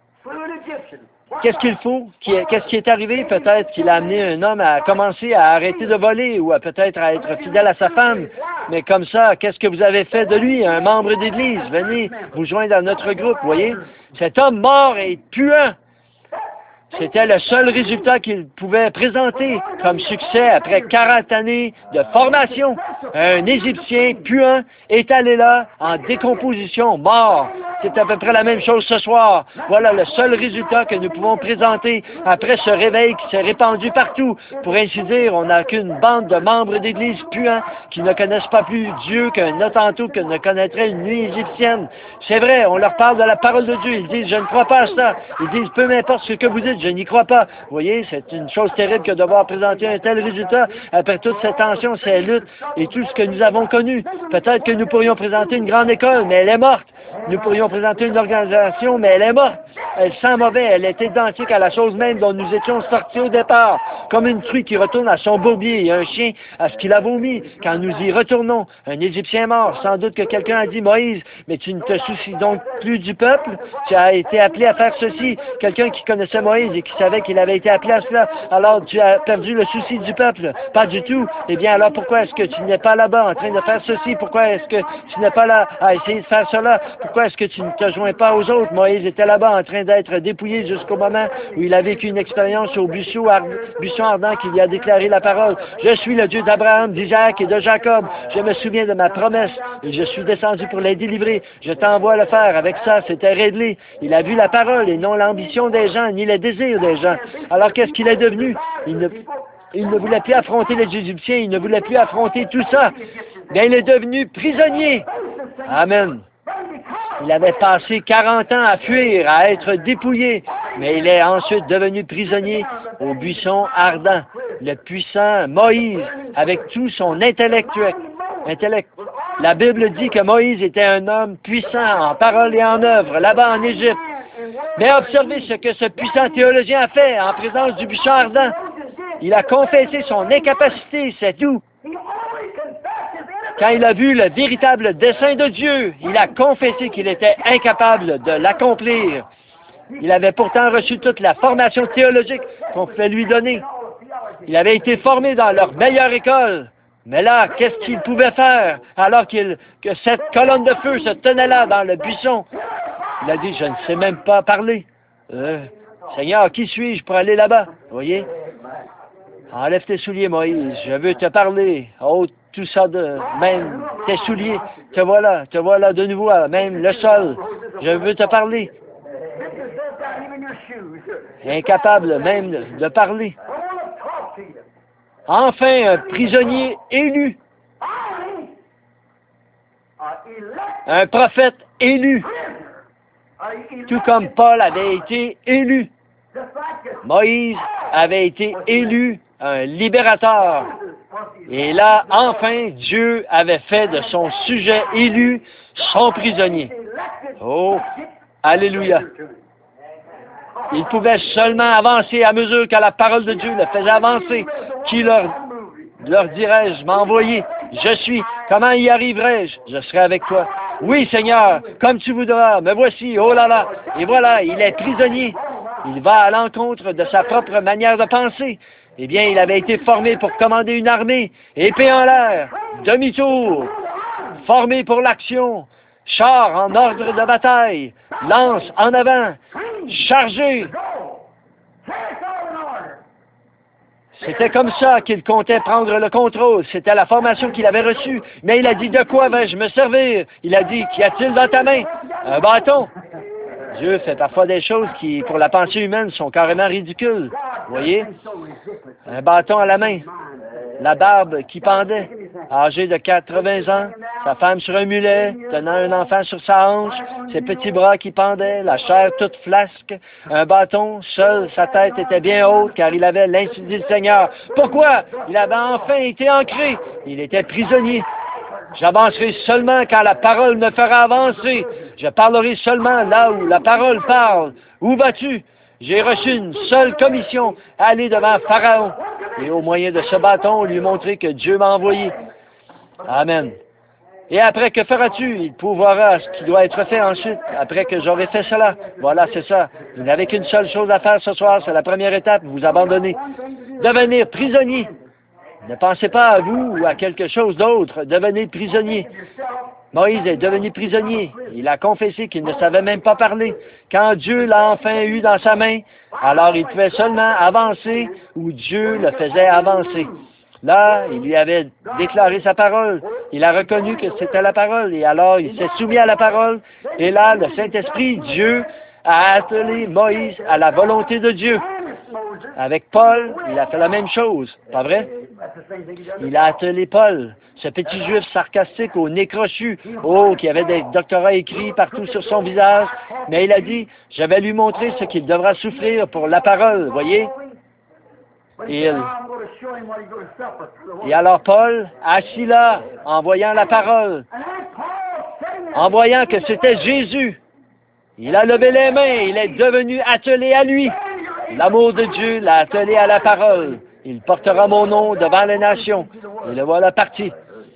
Qu'est-ce qu'il faut? Qu'est-ce qui est arrivé? Peut-être qu'il a amené un homme à commencer à arrêter de voler ou à peut-être à être fidèle à sa femme. Mais comme ça, qu'est-ce que vous avez fait de lui, un membre d'Église? Venez vous joindre à notre groupe, voyez? Cet homme mort et puant. C'était le seul résultat qu'il pouvait présenter comme succès après quarante années de formation. Un Égyptien puant est allé là en décomposition, mort. C'est à peu près la même chose ce soir. Voilà le seul résultat que nous pouvons présenter après ce réveil qui s'est répandu partout. Pour ainsi dire, on n'a qu'une bande de membres d'Église puants qui ne connaissent pas plus Dieu qu'un Hottentot que ne connaîtrait une nuit égyptienne. C'est vrai, on leur parle de la parole de Dieu. Ils disent, je ne crois pas à ça. Ils disent, peu m'importe ce que vous dites, je n'y crois pas. Vous voyez, c'est une chose terrible que de devoir présenter un tel résultat après toute cette tension, ces luttes et tout ce que nous avons connu. Peut-être que nous pourrions présenter une grande école, mais elle est morte. Nous pourrions présenter une organisation, mais elle est morte. Elle sent mauvais, elle est identique à la chose même dont nous étions sortis au départ, comme une truie qui retourne à son bourbier et un chien à ce qu'il a vomi quand nous y retournons. Un Égyptien mort, sans doute que quelqu'un a dit, Moïse, mais tu ne te soucies donc plus du peuple? Tu as été appelé à faire ceci. Quelqu'un qui connaissait Moïse et qui savait qu'il avait été appelé à cela, alors tu as perdu le souci du peuple? Pas du tout. Eh bien, alors pourquoi est-ce que tu n'es pas là-bas en train de faire ceci? Pourquoi est-ce que tu n'es pas là à essayer de faire cela? Pourquoi est-ce que tu ne te joins pas aux autres? Moïse était là-bas en train d'être dépouillé jusqu'au moment où il a vécu une expérience au buisson, ar buisson ardent qui lui a déclaré la parole. Je suis le Dieu d'Abraham, d'Isaac et de Jacob. Je me souviens de ma promesse et je suis descendu pour les délivrer. Je t'envoie le faire. Avec ça, c'était réglé. Il a vu la parole et non l'ambition des gens, ni les désirs des gens. Alors qu'est-ce qu'il est devenu? Il ne, il ne voulait plus affronter les Égyptiens, il ne voulait plus affronter tout ça. Mais il est devenu prisonnier. Amen. Il avait passé quarante ans à fuir, à être dépouillé, mais il est ensuite devenu prisonnier au buisson ardent. Le puissant Moïse, avec tout son intellectuel, intellect. La Bible dit que Moïse était un homme puissant en parole et en œuvre, là-bas en Égypte. Mais observez ce que ce puissant théologien a fait en présence du buisson ardent. Il a confessé son incapacité, c'est tout. Quand il a vu le véritable dessein de Dieu, il a confessé qu'il était incapable de l'accomplir. Il avait pourtant reçu toute la formation théologique qu'on pouvait lui donner. Il avait été formé dans leur meilleure école. Mais là, qu'est-ce qu'il pouvait faire alors qu'il, que cette colonne de feu se tenait là dans le buisson? Il a dit, je ne sais même pas parler. Euh, Seigneur, qui suis-je pour aller là-bas? Vous voyez? Enlève tes souliers, Moïse, je veux te parler. Oh, tout ça de même tes souliers, te voilà, te voilà de nouveau, même le sol. Je veux te parler. Incapable même de, de parler. Enfin, un prisonnier élu. Un prophète élu. Tout comme Paul avait été élu. Moïse avait été élu un libérateur. Et là, enfin, Dieu avait fait de son sujet élu son prisonnier. Oh, alléluia. Il pouvait seulement avancer à mesure que la parole de Dieu le faisait avancer. Qui leur, leur dirais-je, m'envoyer? Je suis. Comment y arriverai-je? Je serai avec toi. Oui, Seigneur, comme tu voudras. Me voici. Oh là là. Et voilà, il est prisonnier. Il va à l'encontre de sa propre manière de penser. Eh bien, il avait été formé pour commander une armée, épée en l'air, demi-tour, formé pour l'action, char en ordre de bataille, lance en avant, chargé. C'était comme ça qu'il comptait prendre le contrôle. C'était la formation qu'il avait reçue. Mais il a dit, de quoi vais-je me servir? Il a dit, qu'y a-t-il dans ta main? Un bâton. Dieu fait parfois des choses qui, pour la pensée humaine, sont carrément ridicules. Vous voyez? Un bâton à la main. La barbe qui pendait. Âgé de quatre-vingts ans. Sa femme sur un mulet, tenant un enfant sur sa hanche. Ses petits bras qui pendaient. La chair toute flasque. Un bâton. Seule sa tête était bien haute, car il avait l'insu du Seigneur. Pourquoi? Il avait enfin été ancré. Il était prisonnier. J'avancerai seulement quand la parole me fera avancer. Je parlerai seulement là où la parole parle. Où vas-tu? J'ai reçu une seule commission, aller devant Pharaon. Et au moyen de ce bâton, lui montrer que Dieu m'a envoyé. Amen. Et après, que feras-tu? Il pourvoira ce qui doit être fait ensuite, après que j'aurai fait cela. Voilà, c'est ça. Vous n'avez qu'une seule chose à faire ce soir, c'est la première étape, vous abandonnez. Devenir prisonnier. Ne pensez pas à vous ou à quelque chose d'autre. Devenez prisonnier. Moïse est devenu prisonnier. Il a confessé qu'il ne savait même pas parler. Quand Dieu l'a enfin eu dans sa main, alors il pouvait seulement avancer où Dieu le faisait avancer. Là, il lui avait déclaré sa parole. Il a reconnu que c'était la parole. Et alors, il s'est soumis à la parole. Et là, le Saint-Esprit, Dieu, a attelé Moïse à la volonté de Dieu. Avec Paul, il a fait la même chose, pas vrai? Il a attelé Paul, ce petit juif sarcastique au nez crochu, oh, qui avait des doctorats écrits partout sur son visage, mais il a dit, je vais lui montrer ce qu'il devra souffrir pour la parole, voyez? Et, il... Et alors Paul, assis là, en voyant la parole, en voyant que c'était Jésus, il a levé les mains, il est devenu attelé à lui. L'amour de Dieu l'a attelé à la parole. Il portera mon nom devant les nations. Et le voilà parti.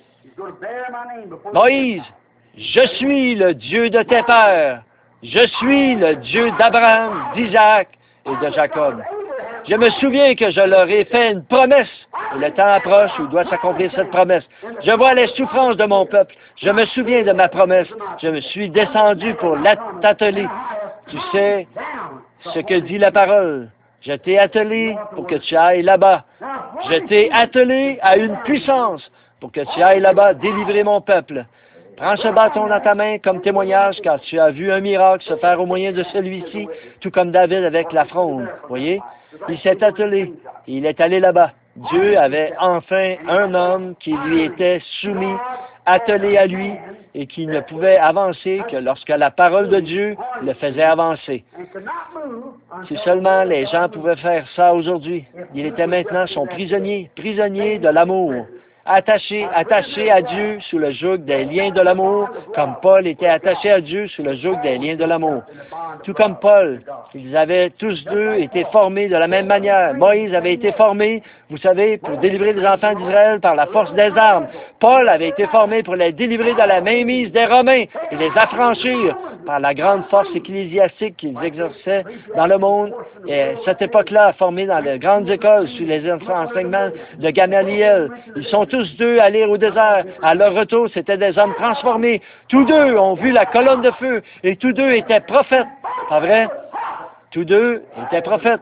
Moïse, je suis le Dieu de tes pères. Je suis le Dieu d'Abraham, d'Isaac et de Jacob. Je me souviens que je leur ai fait une promesse. Et le temps approche où doit s'accomplir cette promesse. Je vois les souffrances de mon peuple. Je me souviens de ma promesse. Je me suis descendu pour t'atteler. Tu sais ce que dit la parole. Je t'ai attelé pour que tu ailles là-bas. Je t'ai attelé à une puissance pour que tu ailles là-bas délivrer mon peuple. Prends ce bâton dans ta main comme témoignage, car tu as vu un miracle se faire au moyen de celui-ci, tout comme David avec la fronde. Voyez? Il s'est attelé. Il est allé là-bas. Dieu avait enfin un homme qui lui était soumis, attelé à lui, et qui ne pouvait avancer que lorsque la parole de Dieu le faisait avancer. Si seulement les gens pouvaient faire ça aujourd'hui, il était maintenant son prisonnier, prisonnier de l'amour, attaché, attaché à Dieu sous le joug des liens de l'amour, comme Paul était attaché à Dieu sous le joug des liens de l'amour. Tout comme Paul, ils avaient tous deux été formés de la même manière. Moïse avait été formé, vous savez, pour délivrer les enfants d'Israël par la force des armes. Paul avait été formé pour les délivrer de la mainmise des Romains et les affranchir par la grande force ecclésiastique qu'ils exerçaient dans le monde. Et à cette époque-là, formés dans les grandes écoles sous les enseignements de Gamaliel, ils sont tous deux allés au désert. À leur retour, c'étaient des hommes transformés. Tous deux ont vu la colonne de feu et tous deux étaient prophètes. Pas vrai? Tous deux étaient prophètes.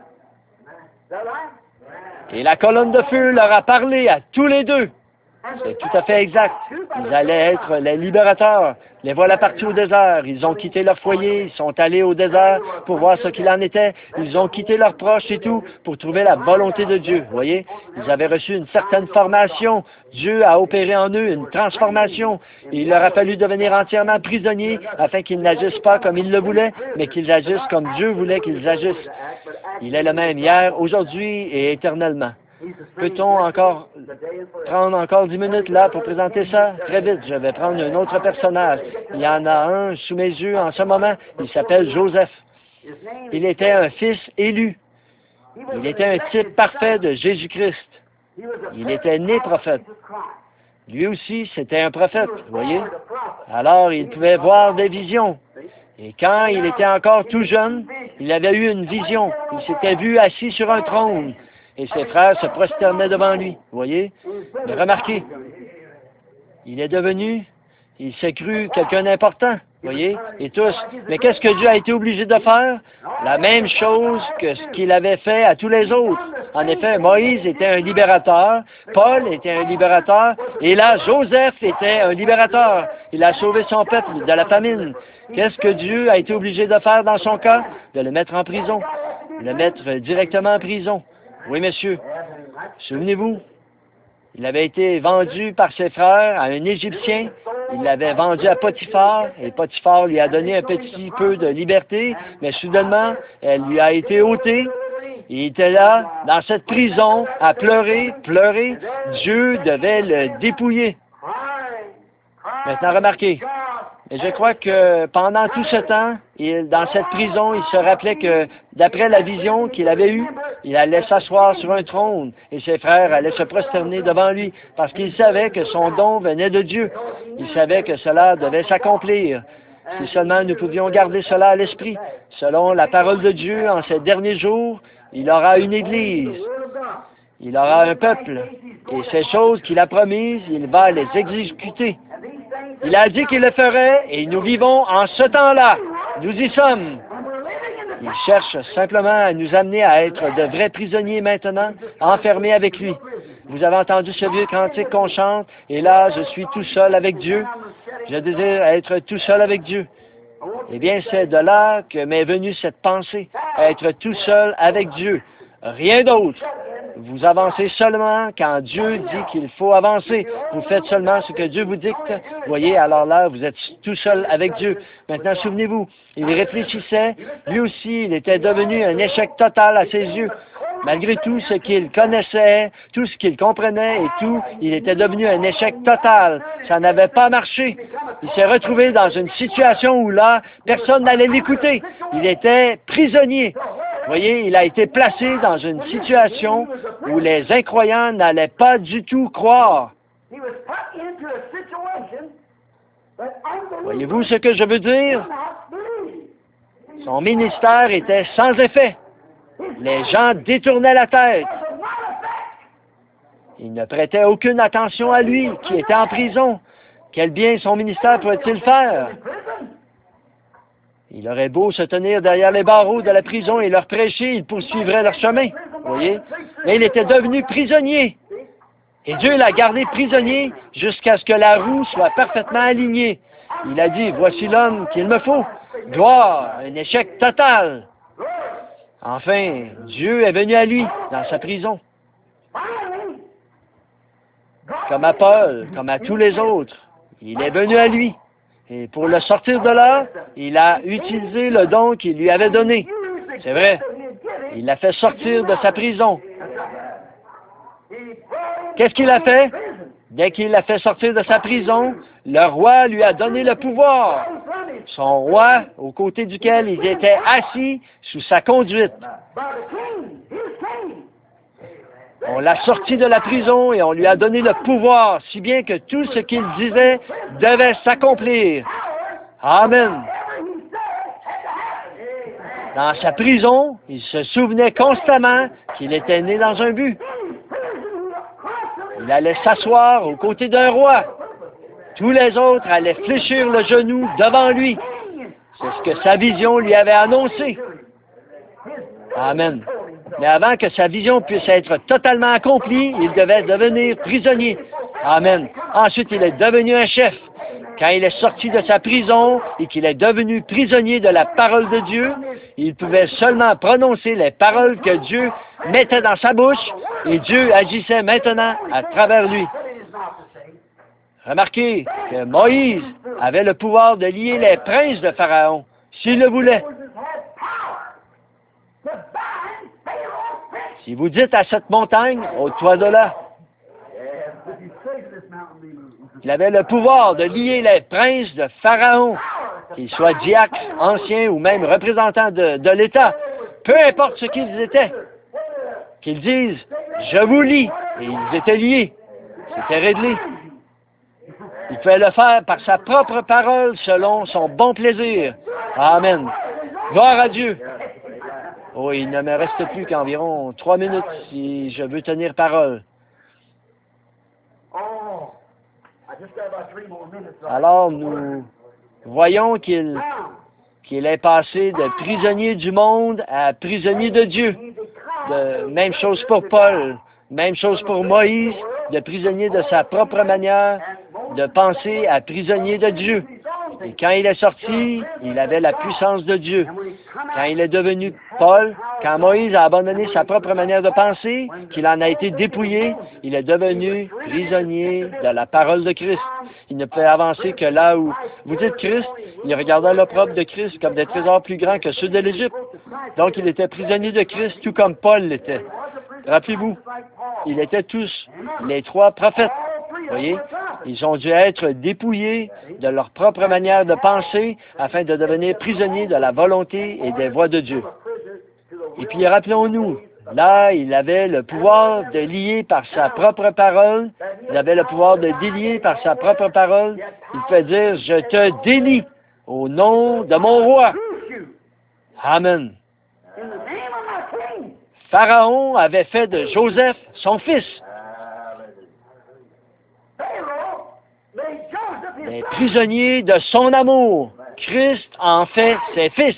Et la colonne de feu leur a parlé à tous les deux. C'est tout à fait exact. Ils allaient être les libérateurs. Les voilà partis au désert. Ils ont quitté leur foyer. Ils sont allés au désert pour voir ce qu'il en était. Ils ont quitté leurs proches et tout pour trouver la volonté de Dieu. Vous voyez? Ils avaient reçu une certaine formation. Dieu a opéré en eux une transformation. Et il leur a fallu devenir entièrement prisonniers afin qu'ils n'agissent pas comme ils le voulaient, mais qu'ils agissent comme Dieu voulait qu'ils agissent. Il est le même hier, aujourd'hui et éternellement. Peut-on encore prendre encore dix minutes là pour présenter ça? Très vite, je vais prendre un autre personnage. Il y en a un sous mes yeux en ce moment. Il s'appelle Joseph. Il était un fils élu. Il était un type parfait de Jésus-Christ. Il était né prophète. Lui aussi, c'était un prophète, vous voyez? Alors, il pouvait voir des visions. Et quand il était encore tout jeune, il avait eu une vision. Il s'était vu assis sur un trône. Et ses frères se prosternaient devant lui. Vous voyez? Mais remarquez, il est devenu, il s'est cru quelqu'un d'important. Voyez? Et tous. Mais qu'est-ce que Dieu a été obligé de faire? La même chose que ce qu'il avait fait à tous les autres. En effet, Moïse était un libérateur, Paul était un libérateur, et là, Joseph était un libérateur. Il a sauvé son peuple de la famine. Qu'est-ce que Dieu a été obligé de faire dans son cas? De le mettre en prison. Le mettre directement en prison. Oui, monsieur. Souvenez-vous, il avait été vendu par ses frères à un Égyptien. Il l'avait vendu à Potiphar, et Potiphar lui a donné un petit peu de liberté, mais soudainement, elle lui a été ôtée. Il était là, dans cette prison, à pleurer, pleurer. Dieu devait le dépouiller. Maintenant, remarquez, et je crois que pendant tout ce temps, il, dans cette prison, il se rappelait que, d'après la vision qu'il avait eue, il allait s'asseoir sur un trône et ses frères allaient se prosterner devant lui parce qu'il savait que son don venait de Dieu. Il savait que cela devait s'accomplir. Si seulement nous pouvions garder cela à l'esprit, selon la parole de Dieu, en ces derniers jours, il aura une Église, il aura un peuple, et ces choses qu'il a promises, il va les exécuter. Il a dit qu'il le ferait, et nous vivons en ce temps-là. Nous y sommes. Il cherche simplement à nous amener à être de vrais prisonniers maintenant, enfermés avec lui. Vous avez entendu ce vieux cantique qu'on chante, et là, je suis tout seul avec Dieu. Je désire être tout seul avec Dieu. Eh bien, c'est de là que m'est venue cette pensée, être tout seul avec Dieu. Rien d'autre. Vous avancez seulement quand Dieu dit qu'il faut avancer. Vous faites seulement ce que Dieu vous dicte. Voyez, alors là, vous êtes tout seul avec Dieu. Maintenant, souvenez-vous, il réfléchissait. Lui aussi, il était devenu un échec total à ses yeux. Malgré tout ce qu'il connaissait, tout ce qu'il comprenait et tout, il était devenu un échec total. Ça n'avait pas marché. Il s'est retrouvé dans une situation où là, personne n'allait l'écouter. Il était prisonnier. Vous voyez, il a été placé dans une situation où les incroyants n'allaient pas du tout croire. Voyez-vous ce que je veux dire? Son ministère était sans effet. Les gens détournaient la tête. Ils ne prêtaient aucune attention à lui, qui était en prison. Quel bien son ministère pourrait-il faire? Il aurait beau se tenir derrière les barreaux de la prison et leur prêcher, ils poursuivraient leur chemin. Vous voyez? Mais il était devenu prisonnier. Et Dieu l'a gardé prisonnier jusqu'à ce que la roue soit parfaitement alignée. Il a dit, voici l'homme qu'il me faut. Gloire, un échec total. Enfin, Dieu est venu à lui dans sa prison. Comme à Paul, comme à tous les autres. Il est venu à lui. Et pour le sortir de là, il a utilisé le don qu'il lui avait donné. C'est vrai. Il l'a fait sortir de sa prison. Qu'est-ce qu'il a fait? Dès qu'il l'a fait sortir de sa prison, le roi lui a donné le pouvoir. Son roi, aux côtés duquel il était assis sous sa conduite. On l'a sorti de la prison et on lui a donné le pouvoir, si bien que tout ce qu'il disait devait s'accomplir. Amen. Dans sa prison, il se souvenait constamment qu'il était né dans un but. Il allait s'asseoir aux côtés d'un roi. Tous les autres allaient fléchir le genou devant lui. C'est ce que sa vision lui avait annoncé. Amen. Mais avant que sa vision puisse être totalement accomplie, il devait devenir prisonnier. Amen. Ensuite, il est devenu un chef. Quand il est sorti de sa prison et qu'il est devenu prisonnier de la parole de Dieu, il pouvait seulement prononcer les paroles que Dieu mettait dans sa bouche et Dieu agissait maintenant à travers lui. Remarquez que Moïse avait le pouvoir de lier les princes de Pharaon, s'il le voulait. Si vous dites à cette montagne, ôte-toi de là. Il avait le pouvoir de lier les princes de Pharaon, qu'ils soient diacres, anciens ou même représentants de, de l'État, peu importe ce qu'ils étaient, qu'ils disent « je vous lie », et ils étaient liés. C'était réglé. Il pouvait le faire par sa propre parole selon son bon plaisir. Amen. Gloire à Dieu. Oh, il ne me reste plus qu'environ trois minutes si je veux tenir parole. Alors, nous voyons qu'il qu'il est passé de prisonnier du monde à prisonnier de Dieu. De, même chose pour Paul, même chose pour Moïse, de prisonnier de sa propre manière de penser à prisonnier de Dieu. Et quand il est sorti, il avait la puissance de Dieu. Quand il est devenu Paul, quand Moïse a abandonné sa propre manière de penser, qu'il en a été dépouillé, il est devenu prisonnier de la parole de Christ. Il ne peut avancer que là où vous dites Christ, il regardait l'opprobre de Christ comme des trésors plus grands que ceux de l'Égypte. Donc il était prisonnier de Christ tout comme Paul l'était. Rappelez-vous, ils étaient tous les trois prophètes. Vous voyez, ils ont dû être dépouillés de leur propre manière de penser afin de devenir prisonniers de la volonté et des voies de Dieu. Et puis rappelons-nous, là, il avait le pouvoir de lier par sa propre parole, il avait le pouvoir de délier par sa propre parole. Il peut dire, je te délie au nom de mon roi. Amen. Pharaon avait fait de Joseph son fils. Les prisonniers de son amour, Christ en fait ses fils.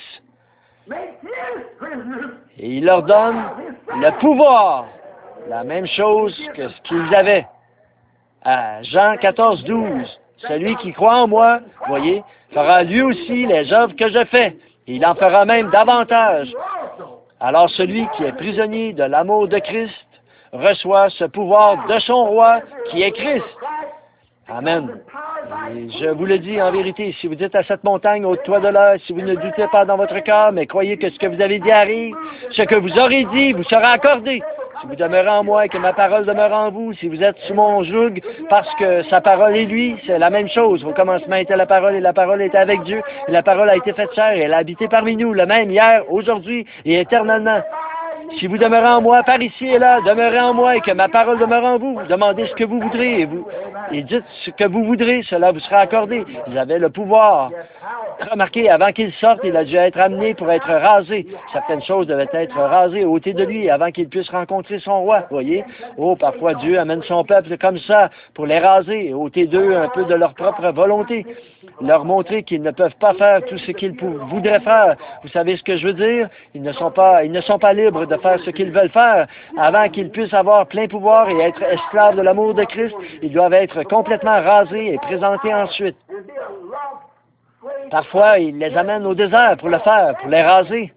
Et il leur donne le pouvoir, la même chose que ce qu'ils avaient. À Jean quatorze, douze, celui qui croit en moi, voyez, fera lui aussi les œuvres que je fais. Et il en fera même davantage. Alors celui qui est prisonnier de l'amour de Christ reçoit ce pouvoir de son roi qui est Christ. Amen. Et je vous le dis en vérité, si vous dites à cette montagne, ôte-toi de là, si vous ne doutez pas dans votre cœur, mais croyez que ce que vous avez dit arrive, ce que vous aurez dit vous sera accordé. Si vous demeurez en moi et que ma parole demeure en vous, si vous êtes sous mon joug, parce que sa parole est lui, c'est la même chose. Au commencement était la parole et la parole était avec Dieu, et la parole a été faite chair et elle a habité parmi nous, le même hier, aujourd'hui et éternellement. Si vous demeurez en moi, par ici et là, demeurez en moi et que ma parole demeure en vous. Demandez ce que vous voudrez et, vous, et dites ce que vous voudrez, cela vous sera accordé. Ils avaient le pouvoir. Remarquez, avant qu'il sorte, il a dû être amené pour être rasé. Certaines choses devaient être rasées, ôtées de lui, avant qu'il puisse rencontrer son roi. Voyez? Oh, parfois Dieu amène son peuple comme ça, pour les raser, ôter d'eux un peu de leur propre volonté, leur montrer qu'ils ne peuvent pas faire tout ce qu'ils voudraient faire. Vous savez ce que je veux dire? Ils ne sont pas, ils ne sont pas libres de faire ce qu'ils veulent faire. Avant qu'ils puissent avoir plein pouvoir et être esclaves de l'amour de Christ, ils doivent être complètement rasés et présentés ensuite. Parfois, il les amène au désert pour le faire, pour les raser.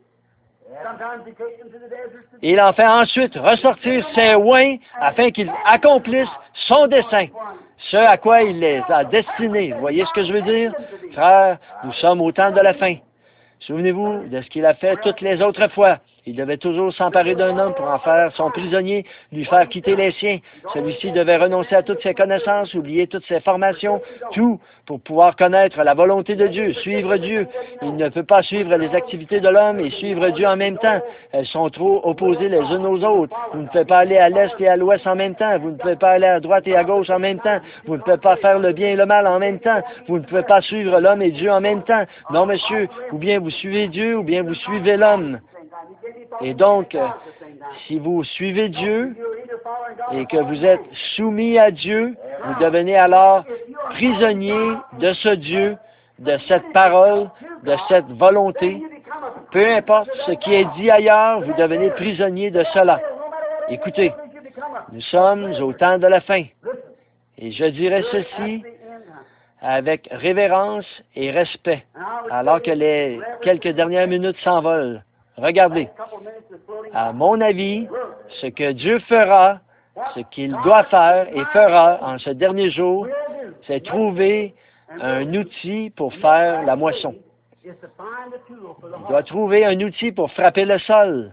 Et il en fait ensuite ressortir ses oins afin qu'ils accomplissent son dessein, ce à quoi il les a destinés. Vous voyez ce que je veux dire? Frères, nous sommes au temps de la fin. Souvenez-vous de ce qu'il a fait toutes les autres fois. Il devait toujours s'emparer d'un homme pour en faire son prisonnier, lui faire quitter les siens. Celui-ci devait renoncer à toutes ses connaissances, oublier toutes ses formations, tout pour pouvoir connaître la volonté de Dieu, suivre Dieu. Il ne peut pas suivre les activités de l'homme et suivre Dieu en même temps. Elles sont trop opposées les unes aux autres. Vous ne pouvez pas aller à l'est et à l'ouest en même temps. Vous ne pouvez pas aller à droite et à gauche en même temps. Vous ne pouvez pas faire le bien et le mal en même temps. Vous ne pouvez pas suivre l'homme et Dieu en même temps. Non, monsieur, ou bien vous suivez Dieu, ou bien vous suivez l'homme. Et donc, euh, si vous suivez Dieu et que vous êtes soumis à Dieu, vous devenez alors prisonnier de ce Dieu, de cette parole, de cette volonté. Peu importe ce qui est dit ailleurs, vous devenez prisonnier de cela. Écoutez, nous sommes au temps de la fin. Et je dirais ceci avec révérence et respect, alors que les quelques dernières minutes s'envolent. Regardez, à mon avis, ce que Dieu fera, ce qu'il doit faire et fera en ce dernier jour, c'est trouver un outil pour faire la moisson. Il doit trouver un outil pour frapper le sol.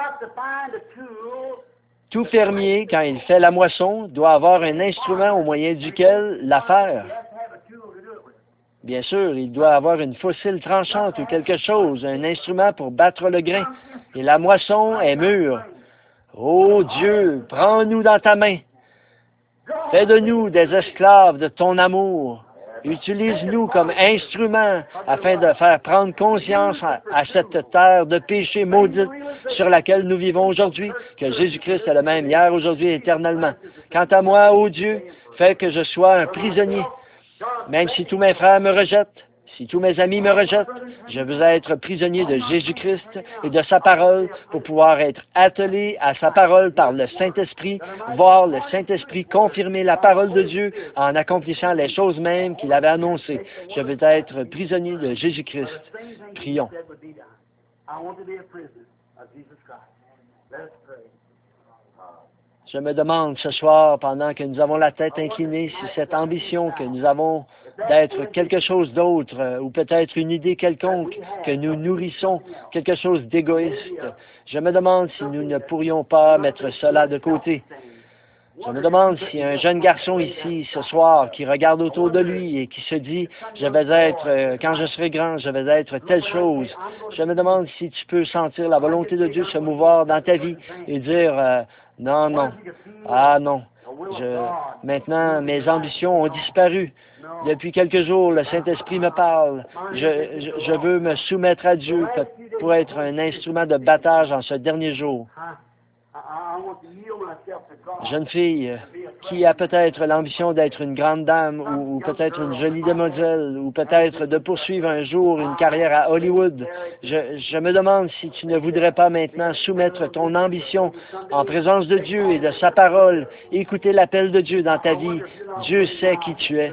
Tout fermier, quand il fait la moisson, doit avoir un instrument au moyen duquel la faire. Bien sûr, il doit avoir une fossile tranchante ou quelque chose, un instrument pour battre le grain. Et la moisson est mûre. Ô Dieu, prends-nous dans ta main. Fais de nous des esclaves de ton amour. Utilise-nous comme instruments afin de faire prendre conscience à, à cette terre de péché maudite sur laquelle nous vivons aujourd'hui, que Jésus-Christ est le même hier, aujourd'hui et éternellement. Quant à moi, ô Dieu, fais que je sois un prisonnier. Même si tous mes frères me rejettent, Si tous mes amis me rejettent, je veux être prisonnier de Jésus-Christ et de sa parole pour pouvoir être attelé à sa parole par le Saint-Esprit, voir le Saint-Esprit confirmer la parole de Dieu en accomplissant les choses mêmes qu'il avait annoncées. Je veux être prisonnier de Jésus-Christ. Prions. Je me demande ce soir, pendant que nous avons la tête inclinée, si cette ambition que nous avons d'être quelque chose d'autre, euh, ou peut-être une idée quelconque que nous nourrissons, quelque chose d'égoïste, je me demande si nous ne pourrions pas mettre cela de côté. Je me demande si un jeune garçon ici, ce soir, qui regarde autour de lui et qui se dit, je vais être, euh, quand je serai grand, je vais être telle chose. Je me demande si tu peux sentir la volonté de Dieu se mouvoir dans ta vie et dire, euh, non, non, ah non, je, maintenant mes ambitions ont disparu. Depuis quelques jours, le Saint-Esprit me parle. Je, je, je veux me soumettre à Dieu pour être un instrument de battage en ce dernier jour. Jeune fille qui a peut-être l'ambition d'être une grande dame ou, ou peut-être une jolie demoiselle ou peut-être de poursuivre un jour une carrière à Hollywood, je, je me demande si tu ne voudrais pas maintenant soumettre ton ambition en présence de Dieu et de sa parole, écouter l'appel de Dieu dans ta vie. Dieu sait qui tu es.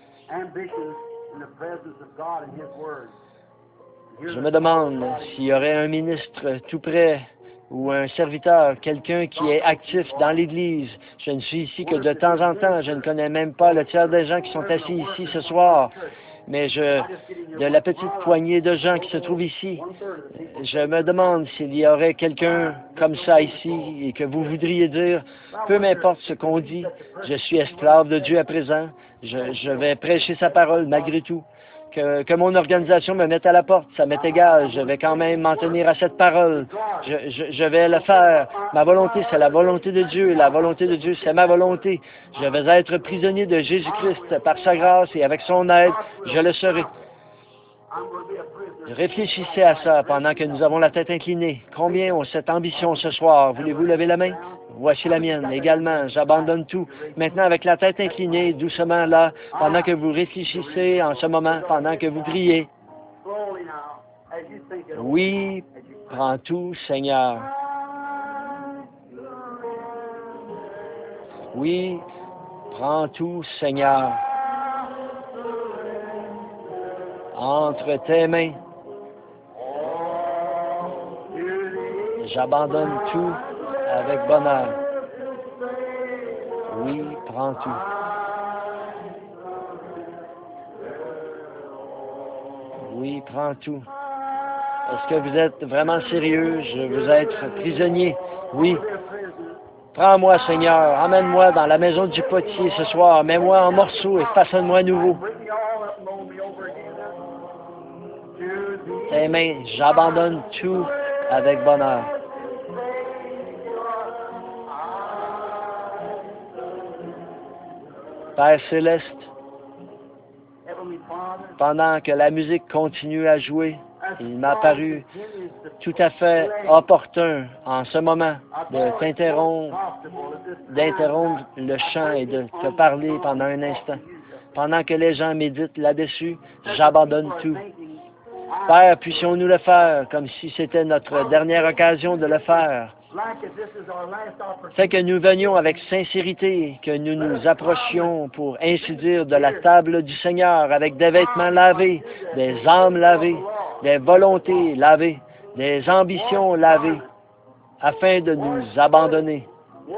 Je me demande s'il y aurait un ministre tout près ou un serviteur, quelqu'un qui est actif dans l'Église. Je ne suis ici que de temps en temps. Je ne connais même pas le tiers des gens qui sont assis ici ce soir. Mais je, de la petite poignée de gens qui se trouvent ici, je me demande s'il y aurait quelqu'un comme ça ici et que vous voudriez dire, peu m'importe ce qu'on dit, je suis esclave de Dieu à présent, je, je vais prêcher sa parole malgré tout. Que, que mon organisation me mette à la porte, ça m'est égal, je vais quand même m'en tenir à cette parole, je, je, je vais le faire. Ma volonté, c'est la volonté de Dieu, et la volonté de Dieu, c'est ma volonté. Je vais être prisonnier de Jésus-Christ par sa grâce et avec son aide, je le serai. Réfléchissez à ça pendant que nous avons la tête inclinée. Combien ont cette ambition ce soir? Voulez-vous lever la main? Voici la mienne également. J'abandonne tout. Maintenant, avec la tête inclinée, doucement là, pendant que vous réfléchissez en ce moment, pendant que vous priez. Oui, prends tout, Seigneur. Oui, prends tout, Seigneur. Entre tes mains. J'abandonne tout avec bonheur. Oui, prends tout. Oui, prends tout. Est-ce que vous êtes vraiment sérieux? Je veux être prisonnier. Oui. Prends-moi, Seigneur. Emmène-moi dans la maison du potier ce soir. Mets-moi en morceaux et façonne-moi à nouveau. Tes mains, j'abandonne tout avec bonheur. Père céleste, pendant que la musique continue à jouer, il m'a paru tout à fait opportun en ce moment de t'interrompre, d'interrompre le chant et de te parler pendant un instant. Pendant que les gens méditent là-dessus, j'abandonne tout. Père, puissions-nous le faire comme si c'était notre dernière occasion de le faire. Fait que nous venions avec sincérité, que nous nous approchions, pour ainsi dire, de la table du Seigneur avec des vêtements lavés, des âmes lavées, des volontés lavées, des ambitions lavées, afin de nous abandonner.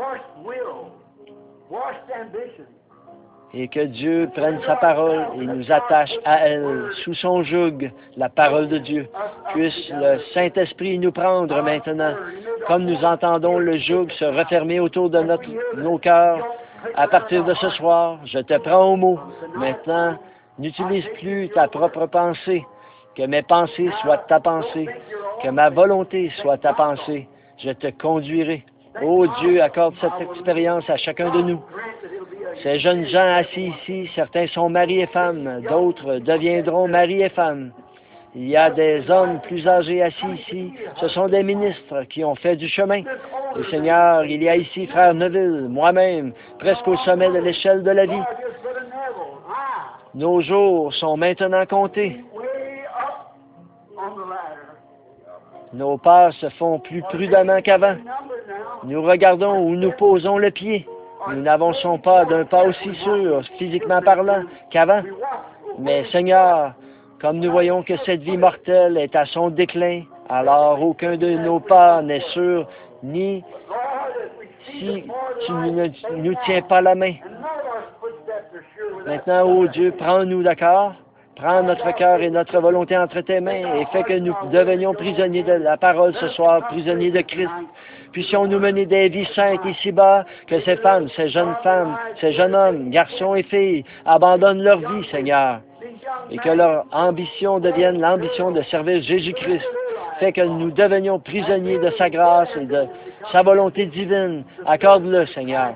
Et que Dieu prenne sa parole et nous attache à elle, sous son joug, la parole de Dieu. Puisse le Saint-Esprit nous prendre maintenant, comme nous entendons le joug se refermer autour de notre, nos cœurs. À partir de ce soir, je te prends au mot. Maintenant, n'utilise plus ta propre pensée. Que mes pensées soient ta pensée. Que ma volonté soit ta pensée. Je te conduirai. Ô Dieu, accorde cette expérience à chacun de nous. Ces jeunes gens assis ici, certains sont maris et femmes, d'autres deviendront maris et femmes. Il y a des hommes plus âgés assis ici, ce sont des ministres qui ont fait du chemin. Et Seigneur, il y a ici Frère Neville, moi-même, presque au sommet de l'échelle de la vie. Nos jours sont maintenant comptés. Nos pas se font plus prudemment qu'avant. Nous regardons où nous posons le pied. Nous n'avançons pas d'un pas aussi sûr, physiquement parlant, qu'avant. Mais Seigneur, comme nous voyons que cette vie mortelle est à son déclin, alors aucun de nos pas n'est sûr, ni si tu ne nous tiens pas la main. Maintenant, ô Dieu, prends-nous d'accord, prends notre cœur et notre volonté entre tes mains et fais que nous devenions prisonniers de la parole ce soir, prisonniers de Christ. Puissions-nous mener des vies saintes ici-bas, que ces femmes, ces jeunes femmes, ces jeunes hommes, garçons et filles abandonnent leur vie, Seigneur, et que leur ambition devienne l'ambition de servir Jésus-Christ. Fais que nous devenions prisonniers de sa grâce et de sa volonté divine. Accorde-le, Seigneur.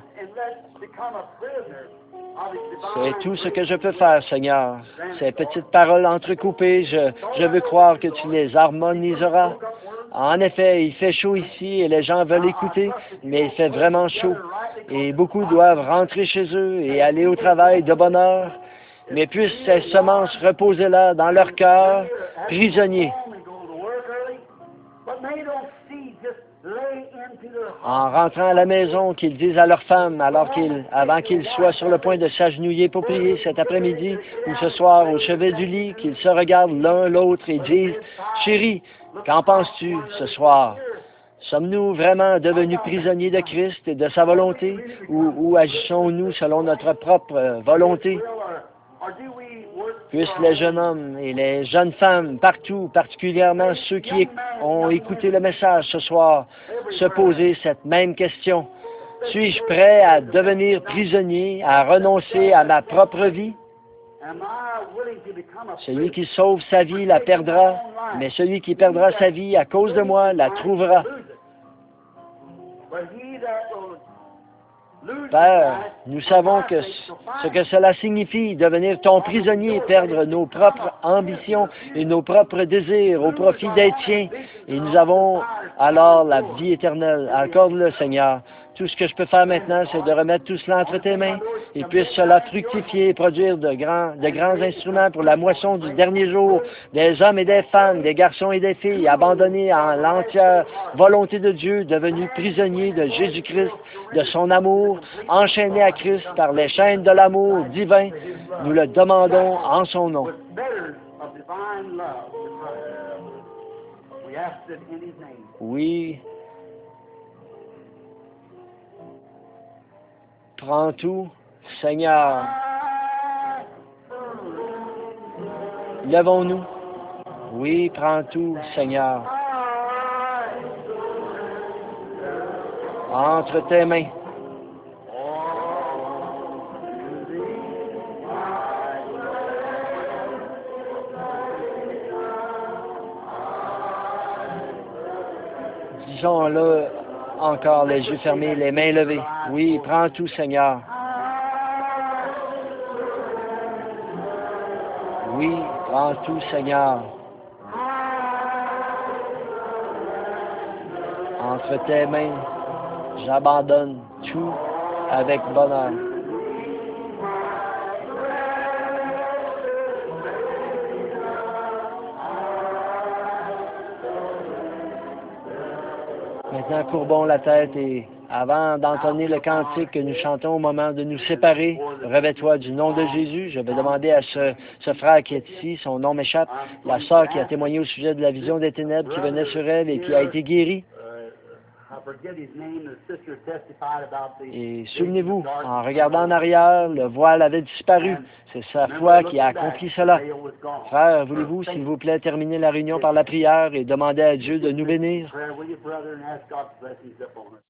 C'est tout ce que je peux faire, Seigneur. Ces petites paroles entrecoupées, je, je veux croire que tu les harmoniseras. En effet, il fait chaud ici et les gens veulent écouter, mais il fait vraiment chaud. Et beaucoup doivent rentrer chez eux et aller au travail de bonne heure. Mais puissent ces semences reposer là, dans leur cœur, prisonniers. En rentrant à la maison, qu'ils disent à leur femme, alors qu'ils, avant qu'ils soient sur le point de s'agenouiller pour prier cet après-midi ou ce soir au chevet du lit, qu'ils se regardent l'un l'autre et disent, « Chérie, qu'en penses-tu ce soir? Sommes-nous vraiment devenus prisonniers de Christ et de sa volonté, ou, ou agissons-nous selon notre propre volonté? » Puissent les jeunes hommes et les jeunes femmes, partout, particulièrement ceux qui ont écouté le message ce soir, se poser cette même question. Suis-je prêt à devenir prisonnier, à renoncer à ma propre vie? Celui qui sauve sa vie la perdra, mais celui qui perdra sa vie à cause de moi la trouvera. Père, nous savons que ce que cela signifie, devenir ton prisonnier, perdre nos propres ambitions et nos propres désirs au profit des tiens. Et nous avons alors la vie éternelle. Accorde-le, Seigneur. Tout ce que je peux faire maintenant, c'est de remettre tout cela entre tes mains et puisse cela fructifier et produire de grands, de grands instruments pour la moisson du dernier jour, des hommes et des femmes, des garçons et des filles, abandonnés en l'entière volonté de Dieu, devenus prisonniers de Jésus-Christ, de son amour, enchaînés à Christ par les chaînes de l'amour divin. Nous le demandons en son nom. Oui. Prends tout, Seigneur. Levons-nous. Oui, prends tout, Seigneur. Entre tes mains. Disons-le encore, les yeux fermés, les mains levées. Oui, prends tout, Seigneur. Oui, prends tout, Seigneur. Entre tes mains, j'abandonne tout avec bonheur. Maintenant, courbons la tête et avant d'entonner le cantique que nous chantons au moment de nous séparer, revêt-toi du nom de Jésus. Je vais demander à ce, ce frère qui est ici, son nom m'échappe, la sœur qui a témoigné au sujet de la vision des ténèbres qui venait sur elle et qui a été guérie. Et souvenez-vous, en regardant en arrière, le voile avait disparu. C'est sa foi qui a accompli cela. Frère, voulez-vous, s'il vous plaît, terminer la réunion par la prière et demander à Dieu de nous bénir?